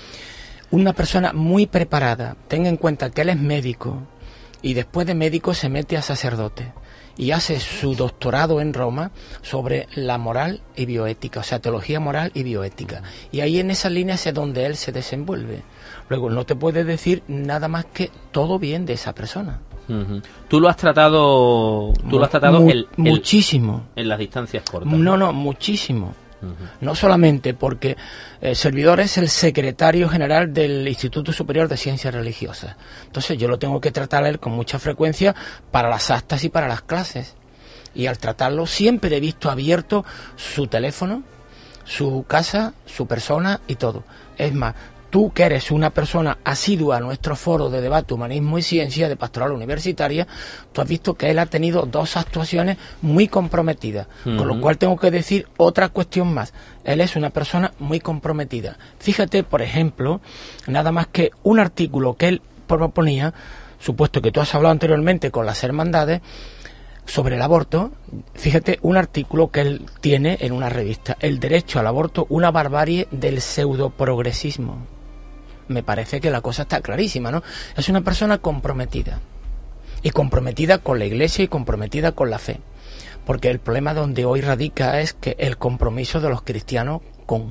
una persona muy preparada. Ten en cuenta que él es médico y después de médico se mete a sacerdote y hace su doctorado en Roma sobre la moral y bioética, o sea, teología moral y bioética. Y ahí en esas líneas es donde él se desenvuelve. Luego, no te puede decir nada más que todo bien de esa persona. Uh-huh. Tú lo has tratado, tú lo has tratado Mu- el, el, muchísimo. En las distancias cortas. No, no, muchísimo. Uh-huh. No solamente porque el servidor es el secretario general del Instituto Superior de Ciencias Religiosas. Entonces yo lo tengo que tratar a él con mucha frecuencia para las actas y para las clases. Y al tratarlo siempre he visto abierto su teléfono, su casa, su persona y todo. Es más, tú que eres una persona asidua a nuestro foro de debate, humanismo y ciencia de pastoral universitaria, tú has visto que él ha tenido dos actuaciones muy comprometidas, uh-huh. con lo cual tengo que decir otra cuestión más. Él es una persona muy comprometida. Fíjate, por ejemplo, nada más que un artículo que él proponía, supuesto que tú has hablado anteriormente con las hermandades, sobre el aborto. Fíjate, un artículo que él tiene en una revista, El derecho al aborto, una barbarie del pseudoprogresismo. Me parece que la cosa está clarísima, ¿no? Es una persona comprometida, y comprometida con la Iglesia y comprometida con la fe, porque el problema donde hoy radica es que el compromiso de los cristianos con,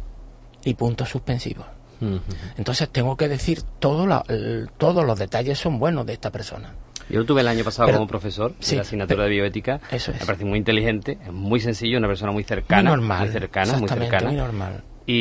y puntos suspensivos. Uh-huh. Entonces tengo que decir, todo la, el, todos los detalles son buenos de esta persona. Yo lo tuve el año pasado pero, como profesor sí, de la asignatura pero, de bioética. Eso es. Me parece muy inteligente, es muy sencillo, una persona muy cercana, muy normal, muy cercana, muy cercana. Muy normal.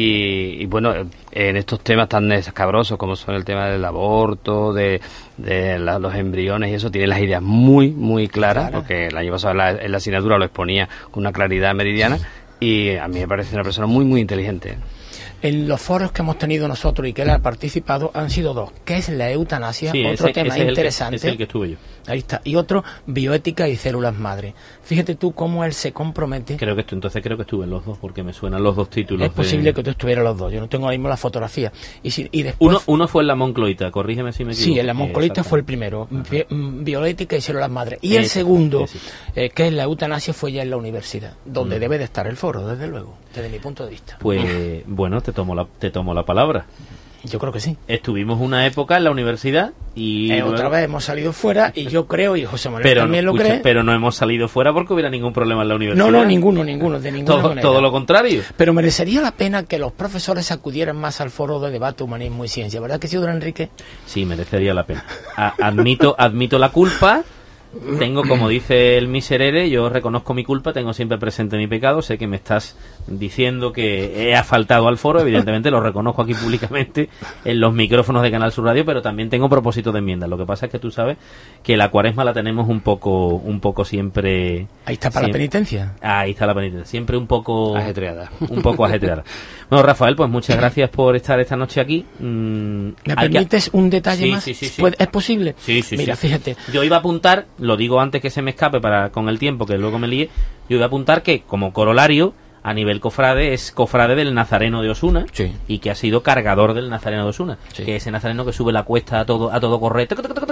Y, y bueno, en estos temas tan escabrosos como son el tema del aborto, de, de la, los embriones y eso, tiene las ideas muy, muy claras, claro. Porque el año pasado en la, en la asignatura lo exponía con una claridad meridiana, sí. Y a mí me parece una persona muy, muy inteligente. En los foros que hemos tenido nosotros y que él ha participado han sido dos, que es la eutanasia, sí, otro ese, tema ese interesante. Es el, que, es el que estuve yo. Ahí está. Y otro, bioética y células madre. Fíjate tú cómo él se compromete. Creo que estu- entonces creo que estuve en los dos, porque me suenan los dos títulos. Es posible de... que tú estuvieras los dos. Yo no tengo ahora mismo la fotografía. Y, si, y después... uno, uno fue en la Moncloita, corrígeme si me equivoco. Sí, en la Moncloita fue el primero, Bi- bioética y células madre. Y el ese, segundo, ese. Eh, que es la eutanasia, fue ya en la universidad, donde mm. debe de estar el foro, desde luego, desde mi punto de vista. Pues bueno, te tomo la, te tomo la palabra. Yo creo que sí. Estuvimos una época en la universidad y eh, luego... otra vez hemos salido fuera y yo creo, y José Manuel pero también no, lo escucha, cree. Pero no hemos salido fuera porque hubiera ningún problema en la universidad. No, no, ninguno, ninguno, de ninguna todo, manera. Todo lo contrario. Pero merecería la pena que los profesores acudieran más al foro de debate, humanismo y ciencia, ¿verdad que sí, don Enrique? Sí, merecería la pena. A, admito, admito la culpa. Tengo, como dice el miserere, yo reconozco mi culpa, tengo siempre presente mi pecado. Sé que me estás diciendo que he faltado al foro, evidentemente lo reconozco aquí públicamente en los micrófonos de Canal Sur Radio, pero también tengo propósito de enmienda. Lo que pasa es que tú sabes que la cuaresma la tenemos un poco, un poco siempre... Ahí está para siempre, la penitencia. Ahí está la penitencia, siempre un poco... Ajetreada. Un poco ajetreada. Bueno, Rafael, pues muchas gracias por estar esta noche aquí. Mm, ¿Me permites que... un detalle sí, más? Sí, sí, sí. ¿Es posible? Sí, sí, Mira, sí. fíjate. Yo iba a apuntar, lo digo antes que se me escape para con el tiempo, que luego me lié, yo iba a apuntar que como corolario, a nivel cofrade, es cofrade del Nazareno de Osuna, sí. Y que ha sido cargador del Nazareno de Osuna, sí. Que es ese Nazareno que sube la cuesta a todo a todo correr.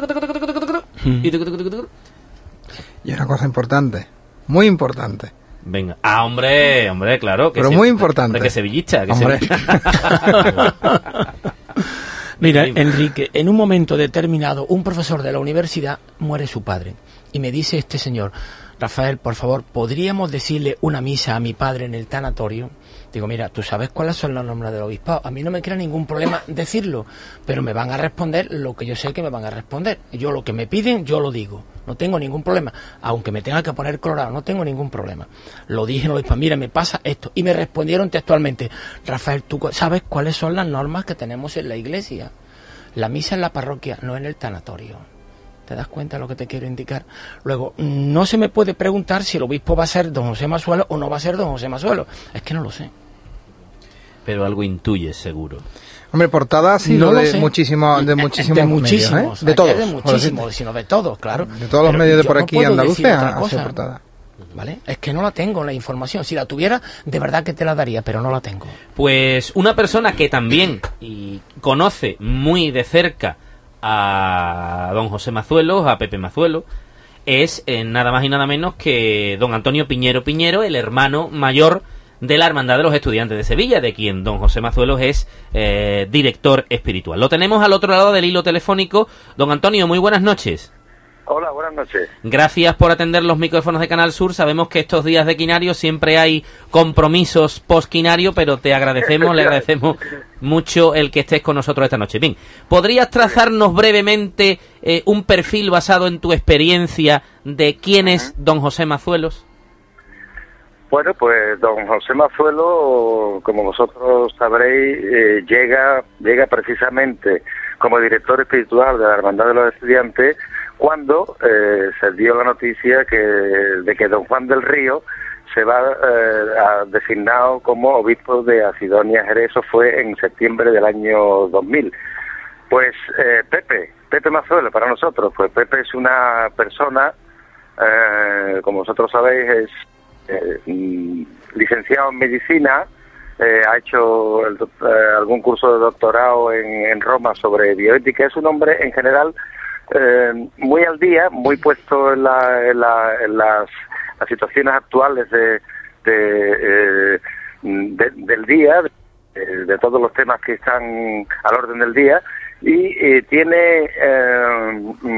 Mm. Y una cosa importante, muy importante. Venga. Ah, hombre, hombre, claro. Que Pero se, muy importante. Que sevillista, que hombre. sevillista. Mira, Enrique, en un momento determinado, un profesor de la universidad muere su padre. Y me dice este señor, Rafael, por favor, ¿podríamos decirle una misa a mi padre en el tanatorio? Digo, mira, ¿tú sabes cuáles son las normas del obispado? A mí no me crea ningún problema decirlo, pero me van a responder lo que yo sé que me van a responder. Yo lo que me piden, yo lo digo. No tengo ningún problema. Aunque me tenga que poner colorado, no tengo ningún problema. Lo dije en el obispado, mira, me pasa esto. Y me respondieron textualmente, Rafael, ¿tú sabes cuáles son las normas que tenemos en la iglesia? La misa en la parroquia, no en el tanatorio. ¿Te das cuenta de lo que te quiero indicar? Luego, no se me puede preguntar si el obispo va a ser don José Masuelo o no va a ser don José Masuelo. Es que no lo sé. Pero algo intuyes, seguro. Hombre, portada ha sido No lo de sé. muchísimos, de muchísimos, de medios, muchísimos, ¿eh? De hay todos. de por muchísimos, decirte. sino de todos, claro. De todos los Pero medios de yo por no aquí puedo andaluces decir otra ha, ha cosa, sido portada. ¿vale? Es que no la tengo la información. Si la tuviera, de verdad que te la daría, pero no la tengo. Pues una persona que también y conoce muy de cerca a don José Mazuelos, a Pepe Mazuelo, es eh, nada más y nada menos que don Antonio Piñero Piñero, el hermano mayor de la Hermandad de los Estudiantes de Sevilla, de quien don José Mazuelos es eh, director espiritual. Lo tenemos al otro lado del hilo telefónico. Don Antonio, muy buenas noches. Hola, buenas noches. Gracias por atender los micrófonos de Canal Sur. Sabemos que estos días de quinario siempre hay compromisos post-quinario, pero te agradecemos, le agradecemos mucho el que estés con nosotros esta noche. Bien, ¿podrías trazarnos brevemente eh, un perfil basado en tu experiencia de quién es don José Mazuelos? Bueno, pues don José Mazuelo, como vosotros sabréis, eh, llega llega precisamente como director espiritual de la Hermandad de los Estudiantes cuando eh, se dio la noticia que de que don Juan del Río se va eh, a, designado como obispo de Asidonia Jerez. Eso fue en septiembre del año dos mil. Pues eh, Pepe, Pepe Mazuelo para nosotros, pues Pepe es una persona, eh, como vosotros sabéis, es eh, licenciado en medicina, eh, ha hecho el, eh, algún curso de doctorado en, en Roma sobre bioética. Es un hombre en general eh, muy al día, muy puesto en, la, en, la, en las, las situaciones actuales de, de, eh, de del día, de, de todos los temas que están al orden del día. Y eh, tiene, eh,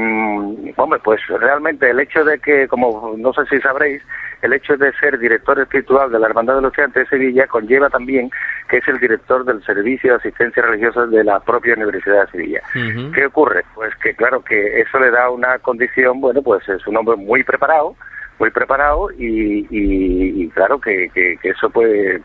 mm, hombre, pues realmente el hecho de que, como no sé si sabréis, el hecho de ser director espiritual de la Hermandad de los Estudiantes de Sevilla conlleva también que es el director del Servicio de Asistencia Religiosa de la propia Universidad de Sevilla. Uh-huh. ¿Qué ocurre? Pues que claro, que eso le da una condición, bueno, pues es un hombre muy preparado, muy preparado y, y, y claro que, que, que eso pues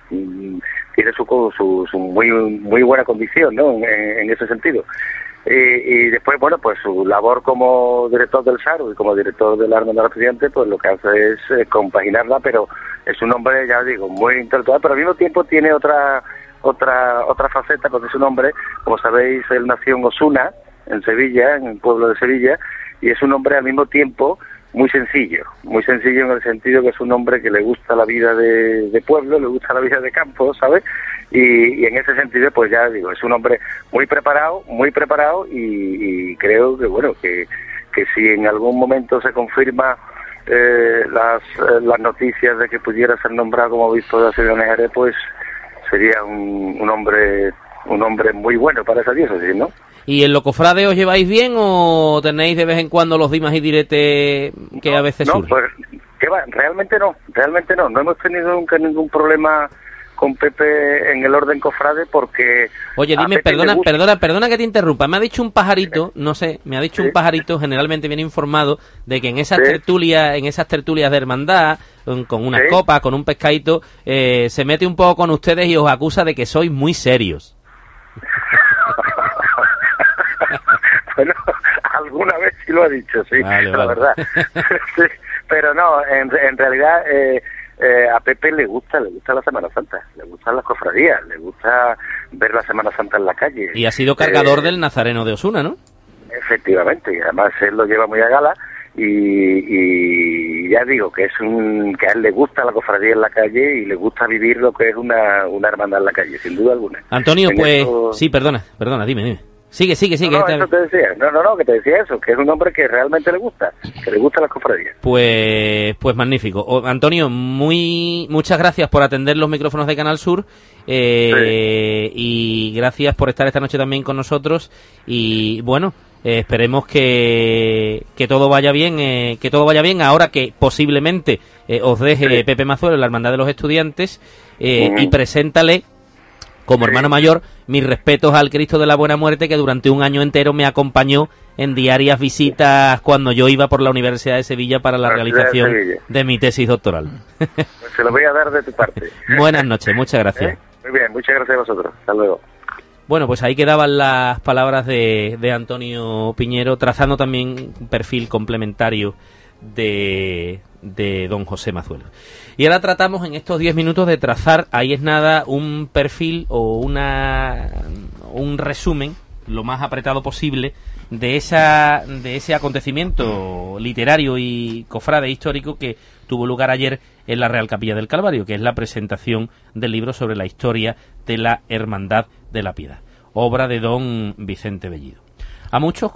tiene su, su, su muy muy buena condición, ¿no? En, en ese sentido. Y, y después, bueno, pues su labor como director del SARU y como director de la Hermandad de los Estudiantes, pues lo que hace es eh, compaginarla, pero es un hombre, ya digo, muy intelectual, pero al mismo tiempo tiene otra otra otra faceta, porque es un hombre, como sabéis, él nació en Osuna, en Sevilla, en el pueblo de Sevilla, y es un hombre al mismo tiempo muy sencillo, muy sencillo en el sentido que es un hombre que le gusta la vida de, de pueblo, le gusta la vida de campo, ¿sabes? Y, y en ese sentido, pues ya digo, es un hombre muy preparado, muy preparado y, y creo que, bueno, que, que si en algún momento se confirma eh, las, eh, las noticias de que pudiera ser nombrado como obispo de Asidonia Jerez, pues sería un, un hombre un hombre muy bueno para esa diócesis, ¿no? ¿Y en lo cofrade os lleváis bien o tenéis de vez en cuando los dimas y diretes que no, a veces no, surgen? Pues, ¿qué va? Realmente no, realmente no. No hemos tenido nunca ningún problema con Pepe en el orden cofrade porque... Oye, dime, perdona, perdona, perdona que te interrumpa. Me ha dicho un pajarito, no sé, me ha dicho ¿Sí? un pajarito generalmente bien informado de que en esas ¿Sí? tertulias, en esas tertulias de hermandad, con unas ¿Sí? copas, con un pescadito, eh, se mete un poco con ustedes y os acusa de que sois muy serios. Bueno, alguna vez sí lo ha dicho, sí, vale, la vale. verdad. Sí, pero no, en, en realidad eh, eh, a Pepe le gusta, le gusta la Semana Santa, le gustan las cofradías, le gusta ver la Semana Santa en la calle. Y ha sido cargador eh, del Nazareno de Osuna, ¿no? Efectivamente, y además él lo lleva muy a gala y, y ya digo que es un que a él le gusta la cofradía en la calle y le gusta vivir lo que es una, una hermandad en la calle, sin duda alguna. Antonio, en pues eso... sí, perdona, perdona, dime, dime. Sigue, sigue, sigue. No, no, eso te decía. No, no, no, que te decía eso, que es un hombre que realmente le gusta, que le gusta las cofradías. Pues, pues magnífico. O, Antonio, muy, muchas gracias por atender los micrófonos de Canal Sur eh, sí. y gracias por estar esta noche también con nosotros y bueno, Eh, esperemos que, que todo vaya bien, eh, que todo vaya bien ahora que posiblemente eh, os deje sí. Pepe Mazuelo en la Hermandad de los Estudiantes eh, uh-huh. y preséntale como sí. hermano mayor mis respetos al Cristo de la Buena Muerte, que durante un año entero me acompañó en diarias visitas cuando yo iba por la Universidad de Sevilla para la, la realización de, de mi tesis doctoral. Pues se lo voy a dar de tu parte. Buenas noches, muchas gracias. ¿Eh? Muy bien, muchas gracias a vosotros. Hasta luego. Bueno, pues ahí quedaban las palabras de, de Antonio Piñero, trazando también un perfil complementario de, de don José Mazuelo. Y ahora tratamos en estos diez minutos de trazar, ahí es nada, un perfil o una un resumen lo más apretado posible de esa de ese acontecimiento literario y cofrade histórico que tuvo lugar ayer en la Real Capilla del Calvario, que es la presentación del libro sobre la historia de la Hermandad de la Piedad, obra de don Vicente Bellido. A muchos,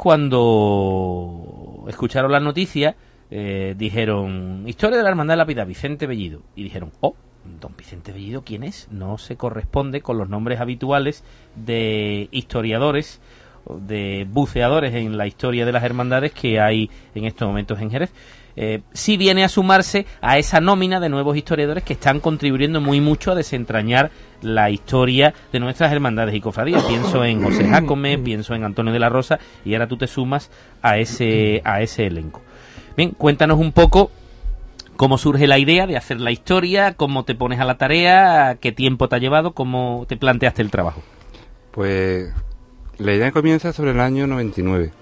cuando escucharon las noticias, eh, dijeron, historia de la Hermandad de la Piedad, Vicente Bellido, y dijeron, oh, don Vicente Bellido, ¿quién es? No se corresponde con los nombres habituales de historiadores, de buceadores en la historia de las hermandades que hay en estos momentos en Jerez. Eh, sí viene a sumarse a esa nómina de nuevos historiadores que están contribuyendo muy mucho a desentrañar la historia de nuestras hermandades y cofradías. Pienso en José Jácome, pienso en Antonio de la Rosa, y ahora tú te sumas a ese a ese elenco. Bien, cuéntanos un poco cómo surge la idea de hacer la historia, cómo te pones a la tarea, qué tiempo te ha llevado, cómo te planteaste el trabajo. Pues la idea comienza sobre el año noventa y nueve.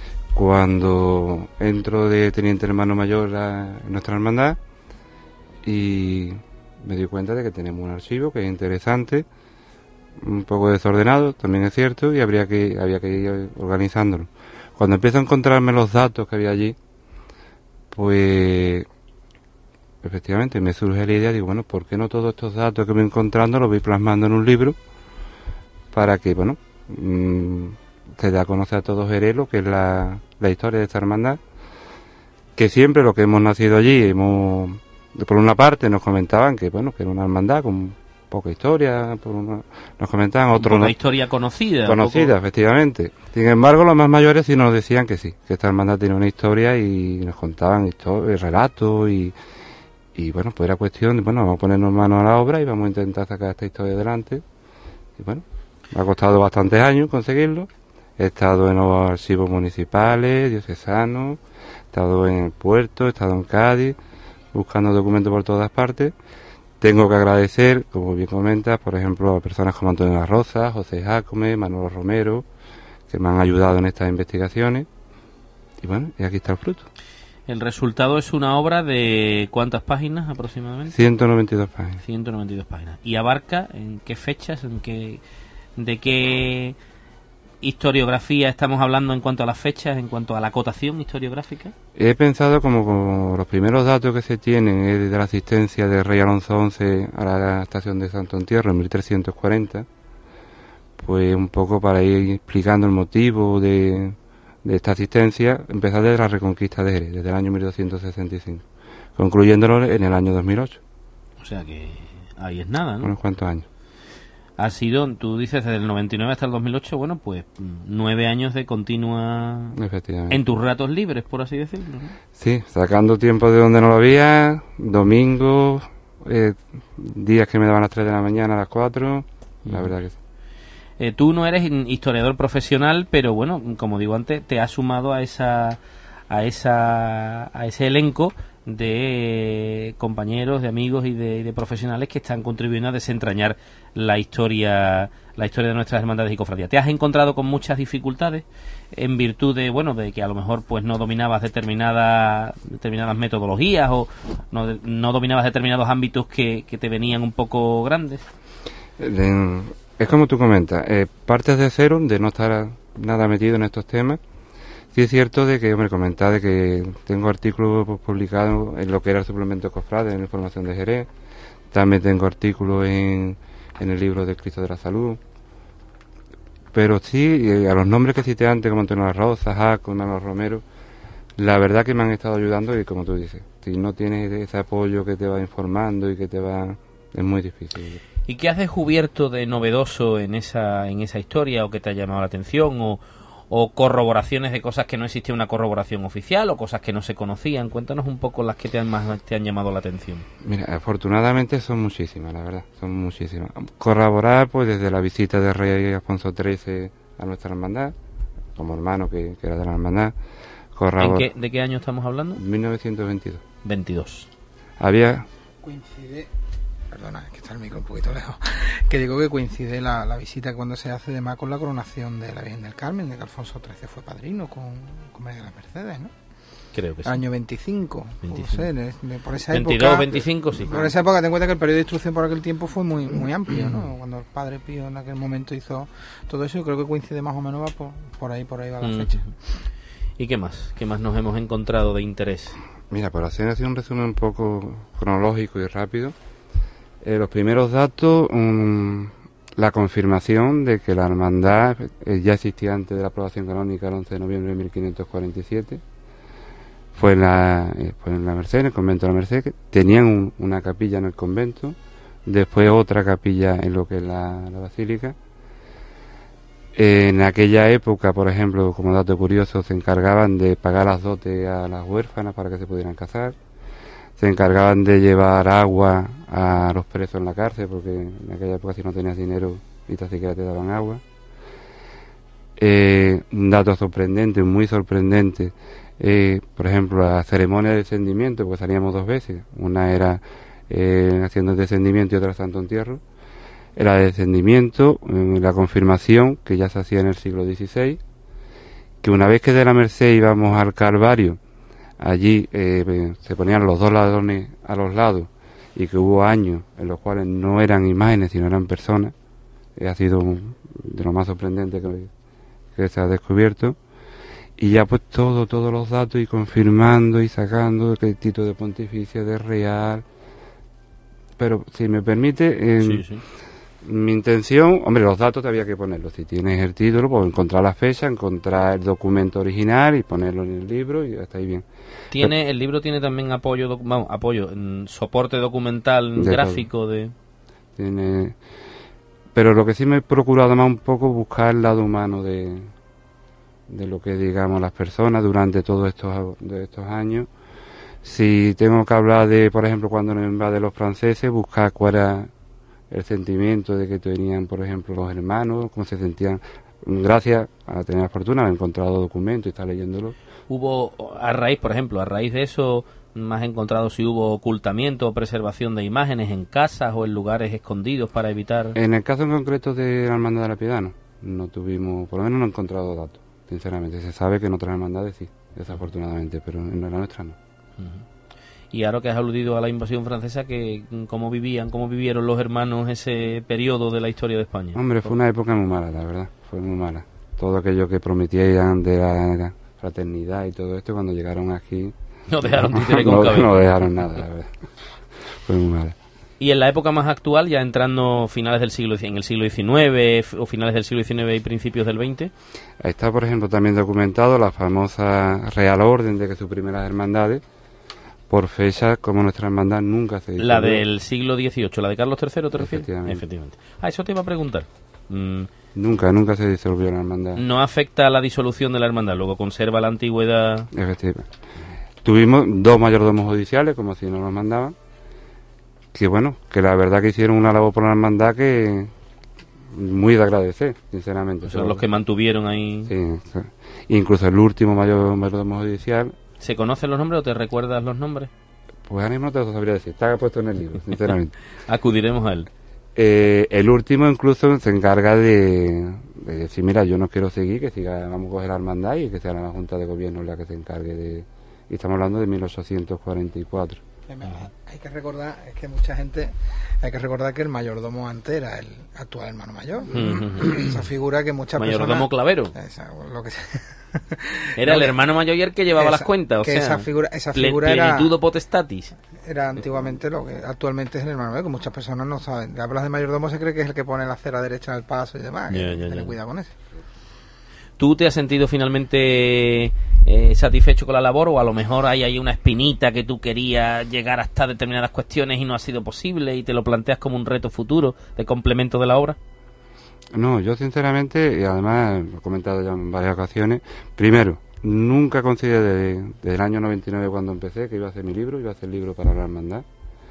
Cuando entro de teniente hermano mayor a nuestra hermandad y me di cuenta de que tenemos un archivo que es interesante, un poco desordenado, también es cierto, y habría que había que ir organizándolo. Cuando empiezo a encontrarme los datos que había allí, pues efectivamente me surge la idea, digo, bueno, ¿por qué no todos estos datos que voy encontrando los voy plasmando en un libro para que, bueno, mmm, se da a conocer a todos Jerez lo que es la, la historia de esta hermandad, que siempre lo que hemos nacido allí, hemos, por una parte nos comentaban que bueno que era una hermandad con poca historia, por una, nos comentaban otros una no, historia conocida, conocida, poco... efectivamente. Sin embargo, los más mayores sí nos decían que sí, que esta hermandad tiene una historia y nos contaban historias, relatos y y bueno, pues era cuestión de, bueno, vamos a ponernos manos a la obra y vamos a intentar sacar esta historia adelante. Y bueno, me ha costado bastantes años conseguirlo. He estado en los archivos municipales, diocesanos, he estado en el puerto, he estado en Cádiz, buscando documentos por todas partes. Tengo que agradecer, como bien comentas, por ejemplo, a personas como Antonio de la Rosa, José Jácome, Manuel Romero, que me han ayudado en estas investigaciones. Y bueno, y aquí está el fruto. El resultado es una obra de ¿cuántas páginas aproximadamente? ciento noventa y dos páginas. ciento noventa y dos páginas. ¿Y abarca en qué fechas, en qué, de qué historiografía estamos hablando en cuanto a las fechas, en cuanto a la acotación historiográfica? He pensado como, como los primeros datos que se tienen es de la asistencia de Rey Alonso once a la estación de Santo Entierro en mil trescientos cuarenta, pues un poco para ir explicando el motivo de, de esta asistencia, empezar desde la Reconquista de Jerez, desde el año mil doscientos sesenta y cinco, concluyéndolo en el año dos mil ocho. O sea que ahí es nada, ¿no? Unos cuantos años. Ha sido, tú dices, desde el noventa y nueve hasta el dos mil ocho, bueno, pues nueve años de continua... Efectivamente. En tus ratos libres, por así decirlo, ¿no? Sí, sacando tiempo de donde no lo había, domingos, eh, días que me daban a las tres de la mañana, a las cuatro, la verdad que sí. Eh, tú no eres historiador profesional, pero bueno, como digo antes, te has sumado a esa a esa a ese elenco de compañeros, de amigos y de, de profesionales que están contribuyendo a desentrañar la historia la historia de nuestras hermandades y cofradías. ¿Te has encontrado con muchas dificultades en virtud de, bueno, de que a lo mejor pues no dominabas determinadas determinadas metodologías o no, no dominabas determinados ámbitos que, que te venían un poco grandes? De, es como tú comentas, eh, partes de cero, de no estar nada metido en estos temas. Sí es cierto de que, hombre, comentaba de que tengo artículos publicados en lo que era el suplemento Cofrade, en Información de Jerez. También tengo artículos en, en el libro de Cristo de la Salud. Pero sí, a los nombres que cité antes, como Antonio de la Rosa, Jaco, Manuel Romero, la verdad que me han estado ayudando y, como tú dices, si no tienes ese apoyo que te va informando y que te va... es muy difícil. ¿Y qué has descubierto de novedoso en esa en esa historia o que te ha llamado la atención o... o o corroboraciones de cosas que no existía una corroboración oficial o cosas que no se conocían. Cuéntanos un poco las que te han más te han llamado la atención. Mira, afortunadamente son muchísimas, la verdad, son muchísimas. Corroborar, pues desde la visita del rey Alfonso trece a nuestra hermandad, como hermano que, que era de la hermandad. ¿En qué, ¿De qué año estamos hablando? mil novecientos veintidós. veintidós. Había... Coincide... Perdona, es que está el micro un poquito lejos. Que digo que coincide la, la visita cuando se hace de más con la coronación de la Virgen del Carmen, de que Alfonso trece fue padrino con, con María de las Mercedes, ¿no? Creo que sí. Año veinticinco. veinticinco. No sé, por esa veintidós, época, veinticinco, sí. Por esa época, ten en cuenta que el periodo de instrucción por aquel tiempo fue muy muy amplio, ¿no? Cuando el padre Pío en aquel momento hizo todo eso, yo creo que coincide más o menos va por, por ahí, por ahí va la mm. fecha. ¿Y qué más? ¿Qué más nos hemos encontrado de interés? Mira, por hacer así un resumen un poco cronológico y rápido, eh, los primeros datos, um, la confirmación de que la hermandad eh, ya existía antes de la aprobación canónica el once de noviembre de mil quinientos cuarenta y siete, fue en la, eh, fue en la Merced, en el convento de la Merced, que tenían un, una capilla en el convento, después otra capilla en lo que es la, la basílica. En aquella época, por ejemplo, como dato curioso, se encargaban de pagar las dotes a las huérfanas para que se pudieran casar, se encargaban de llevar agua a los presos en la cárcel, porque en aquella época si no tenías dinero ni tan siquiera te daban agua. Eh, un dato sorprendente, muy sorprendente, eh, por ejemplo, la ceremonia de descendimiento, porque salíamos dos veces, una era eh, haciendo el descendimiento y otra santo entierro. Era de descendimiento, eh, la confirmación, que ya se hacía en el siglo dieciséis, que una vez que de la Merced íbamos al Calvario, allí eh, se ponían los dos ladrones a los lados, y que hubo años en los cuales no eran imágenes, sino eran personas. Eh, ha sido un, de lo más sorprendente que, que se ha descubierto. Y ya pues todo, todos los datos, y confirmando y sacando el título de pontificia, de real. Pero si me permite... Eh, sí, sí. Mi intención, hombre, los datos te había que ponerlos. Si tienes el título, pues encontrar la fecha, encontrar el documento original y ponerlo en el libro y ya está ahí bien. Tiene, Pero, el libro tiene también apoyo, doc, vamos, apoyo, soporte documental, de gráfico todo. de. Tiene. Pero lo que sí me he procurado más un poco buscar el lado humano de, de lo que digamos las personas durante todos estos de estos años. Si tengo que hablar de, por ejemplo, cuando nos invaden los franceses, buscar cuál era el sentimiento de que tenían, por ejemplo, los hermanos, cómo se sentían. Gracias a tener la fortuna, he encontrado documentos y estar leyéndolos. Hubo, a raíz, por ejemplo, a raíz de eso, ¿más encontrado si hubo ocultamiento o preservación de imágenes en casas o en lugares escondidos para evitar...? En el caso en concreto de la Hermandad de la Piedad, no, no tuvimos, por lo menos no he encontrado datos, sinceramente. Se sabe que en otras hermandades sí, desafortunadamente, pero en la nuestra no. Uh-huh. Y ahora que has aludido a la invasión francesa, que cómo vivían, cómo vivieron los hermanos ese periodo de la historia de España. Hombre, fue una época muy mala, la verdad, fue muy mala. Todo aquello que prometían de la fraternidad y todo esto, cuando llegaron aquí... No dejaron títere con no, cabello. No dejaron nada, la verdad. Fue muy mala. Y en la época más actual, ya entrando finales del siglo en el siglo diecinueve o finales del siglo diecinueve y principios del veinte. Ahí está, por ejemplo, también documentado la famosa Real Orden de que sus primeras hermandades, por fecha, como nuestra hermandad nunca se disolvió. La del siglo dieciocho, la de Carlos tercero, ¿te refieres? Efectivamente. Efectivamente. Ah, eso te iba a preguntar. Mm, nunca, nunca se disolvió la hermandad. No afecta a la disolución de la hermandad, luego conserva la antigüedad. Efectivamente. Tuvimos dos mayordomos judiciales, como si no nos mandaban, que bueno, que la verdad que hicieron una labor por la hermandad que muy de agradecer, sinceramente. Son los que mantuvieron ahí. Sí, sí. Incluso el último mayor, mayordomo judicial. ¿Se conocen los nombres o te recuerdas los nombres? Pues ahora mismo no te lo sabría decir, está puesto en el libro, sinceramente. Acudiremos a él. Eh, el último incluso se encarga de, de decir, mira, yo no quiero seguir, que siga, vamos a coger la hermandad y que sea la Junta de Gobierno la que se encargue de... Y estamos hablando de mil ochocientos cuarenta y cuatro. Hay que recordar, es que mucha gente, hay que recordar que el mayordomo antes era el actual hermano mayor. Uh-huh. Esa figura que muchas mayordomo personas... Clavero. Esa, lo que era el hermano mayor y el que llevaba esa, las cuentas, o que sea, esa figura, esa figura era plenitudo potestatis. Era antiguamente lo que actualmente es el hermano mayor, que muchas personas no saben. Hablas de mayordomo, se cree que es el que pone la cera derecha en el paso y demás. Yeah, que yeah, tener yeah. cuidado con eso. ¿Tú te has sentido finalmente eh, satisfecho con la labor, o a lo mejor hay ahí una espinita que tú querías llegar hasta determinadas cuestiones y no ha sido posible y te lo planteas como un reto futuro de complemento de la obra? No, yo sinceramente, y además lo he comentado ya en varias ocasiones, primero, nunca consideré desde el año noventa y nueve cuando empecé que iba a hacer mi libro, iba a hacer el libro para la hermandad.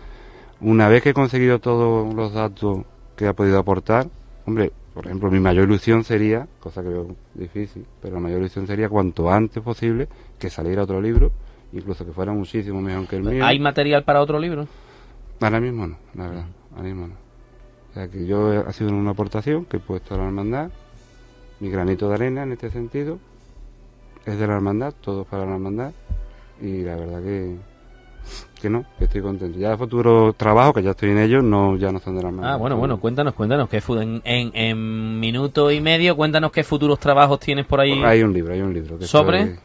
Una vez que he conseguido todos los datos que ha podido aportar, hombre, por ejemplo, mi mayor ilusión sería, cosa que veo difícil, pero la mayor ilusión sería cuanto antes posible que saliera otro libro, incluso que fuera muchísimo mejor que el mío. ¿Hay material para otro libro? Ahora mismo no, la verdad, ahora mismo no. O sea, que yo ha sido una aportación que he puesto a la hermandad, mi granito de arena en este sentido, es de la hermandad, todo para la hermandad, y la verdad que, que no, que estoy contento. Ya de futuro trabajo, que ya estoy en ello, no, ya no son de la hermandad. Ah, bueno, bueno, cuéntanos, cuéntanos, qué fu- en, en, en minuto y medio, cuéntanos qué futuros trabajos tienes por ahí. Hay un libro, hay un libro. Que ¿Sobre? Estoy,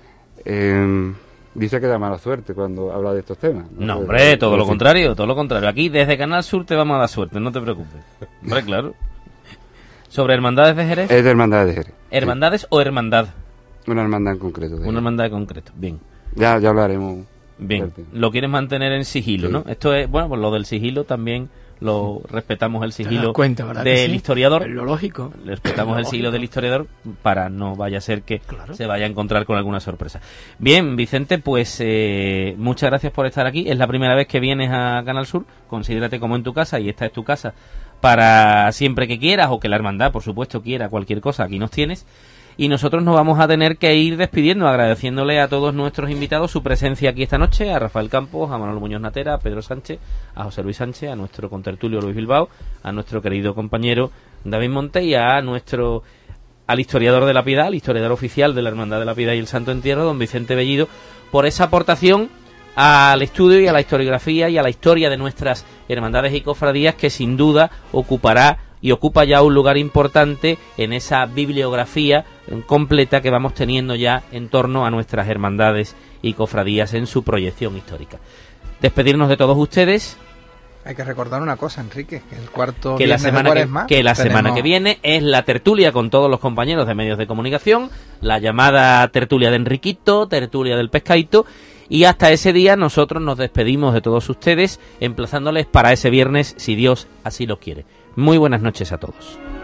eh, dice que da mala suerte cuando habla de estos temas. No, no hombre, de, todo de lo contrario, todo lo contrario. Aquí desde Canal Sur te vamos a dar suerte, no te preocupes. Hombre, claro. ¿Sobre Hermandades de Jerez? Es de Hermandades de Jerez. ¿Hermandades sí. o hermandad? Una hermandad en concreto. Una hermandad en concreto, bien. Ya, ya hablaremos. Bien, lo quieres mantener en sigilo, sí. ¿no? Esto es, bueno, pues lo del sigilo también lo respetamos el sigilo cuenta, del sí? historiador. Es lo lógico. Respetamos lo el lógico. sigilo del historiador para no vaya a ser que claro. se vaya a encontrar con alguna sorpresa. Bien, Vicente, pues eh, muchas gracias por estar aquí. Es la primera vez que vienes a Canal Sur. Considérate como en tu casa y esta es tu casa para siempre que quieras o que la hermandad, por supuesto, quiera cualquier cosa. Aquí nos tienes. Y nosotros nos vamos a tener que ir despidiendo, agradeciéndole a todos nuestros invitados su presencia aquí esta noche, a Rafael Campos, a Manuel Muñoz Natera, a Pedro Sánchez, a José Luis Sánchez, a nuestro contertulio Luis Bilbao, a nuestro querido compañero David Monte y a nuestro al historiador de la Piedad, al historiador oficial de la Hermandad de la Piedad y el Santo Entierro, don Vicente Bellido, por esa aportación al estudio y a la historiografía y a la historia de nuestras hermandades y cofradías que sin duda ocupará y ocupa ya un lugar importante en esa bibliografía completa que vamos teniendo ya en torno a nuestras hermandades y cofradías en su proyección histórica. Despedirnos de todos ustedes. Hay que recordar una cosa, Enrique, que el cuarto que la semana que, más, que la tenemos... semana que viene es la tertulia con todos los compañeros de medios de comunicación, la llamada tertulia de Enriquito, tertulia del Pescadito, y hasta ese día nosotros nos despedimos de todos ustedes, emplazándoles para ese viernes, si Dios así lo quiere. Muy buenas noches a todos.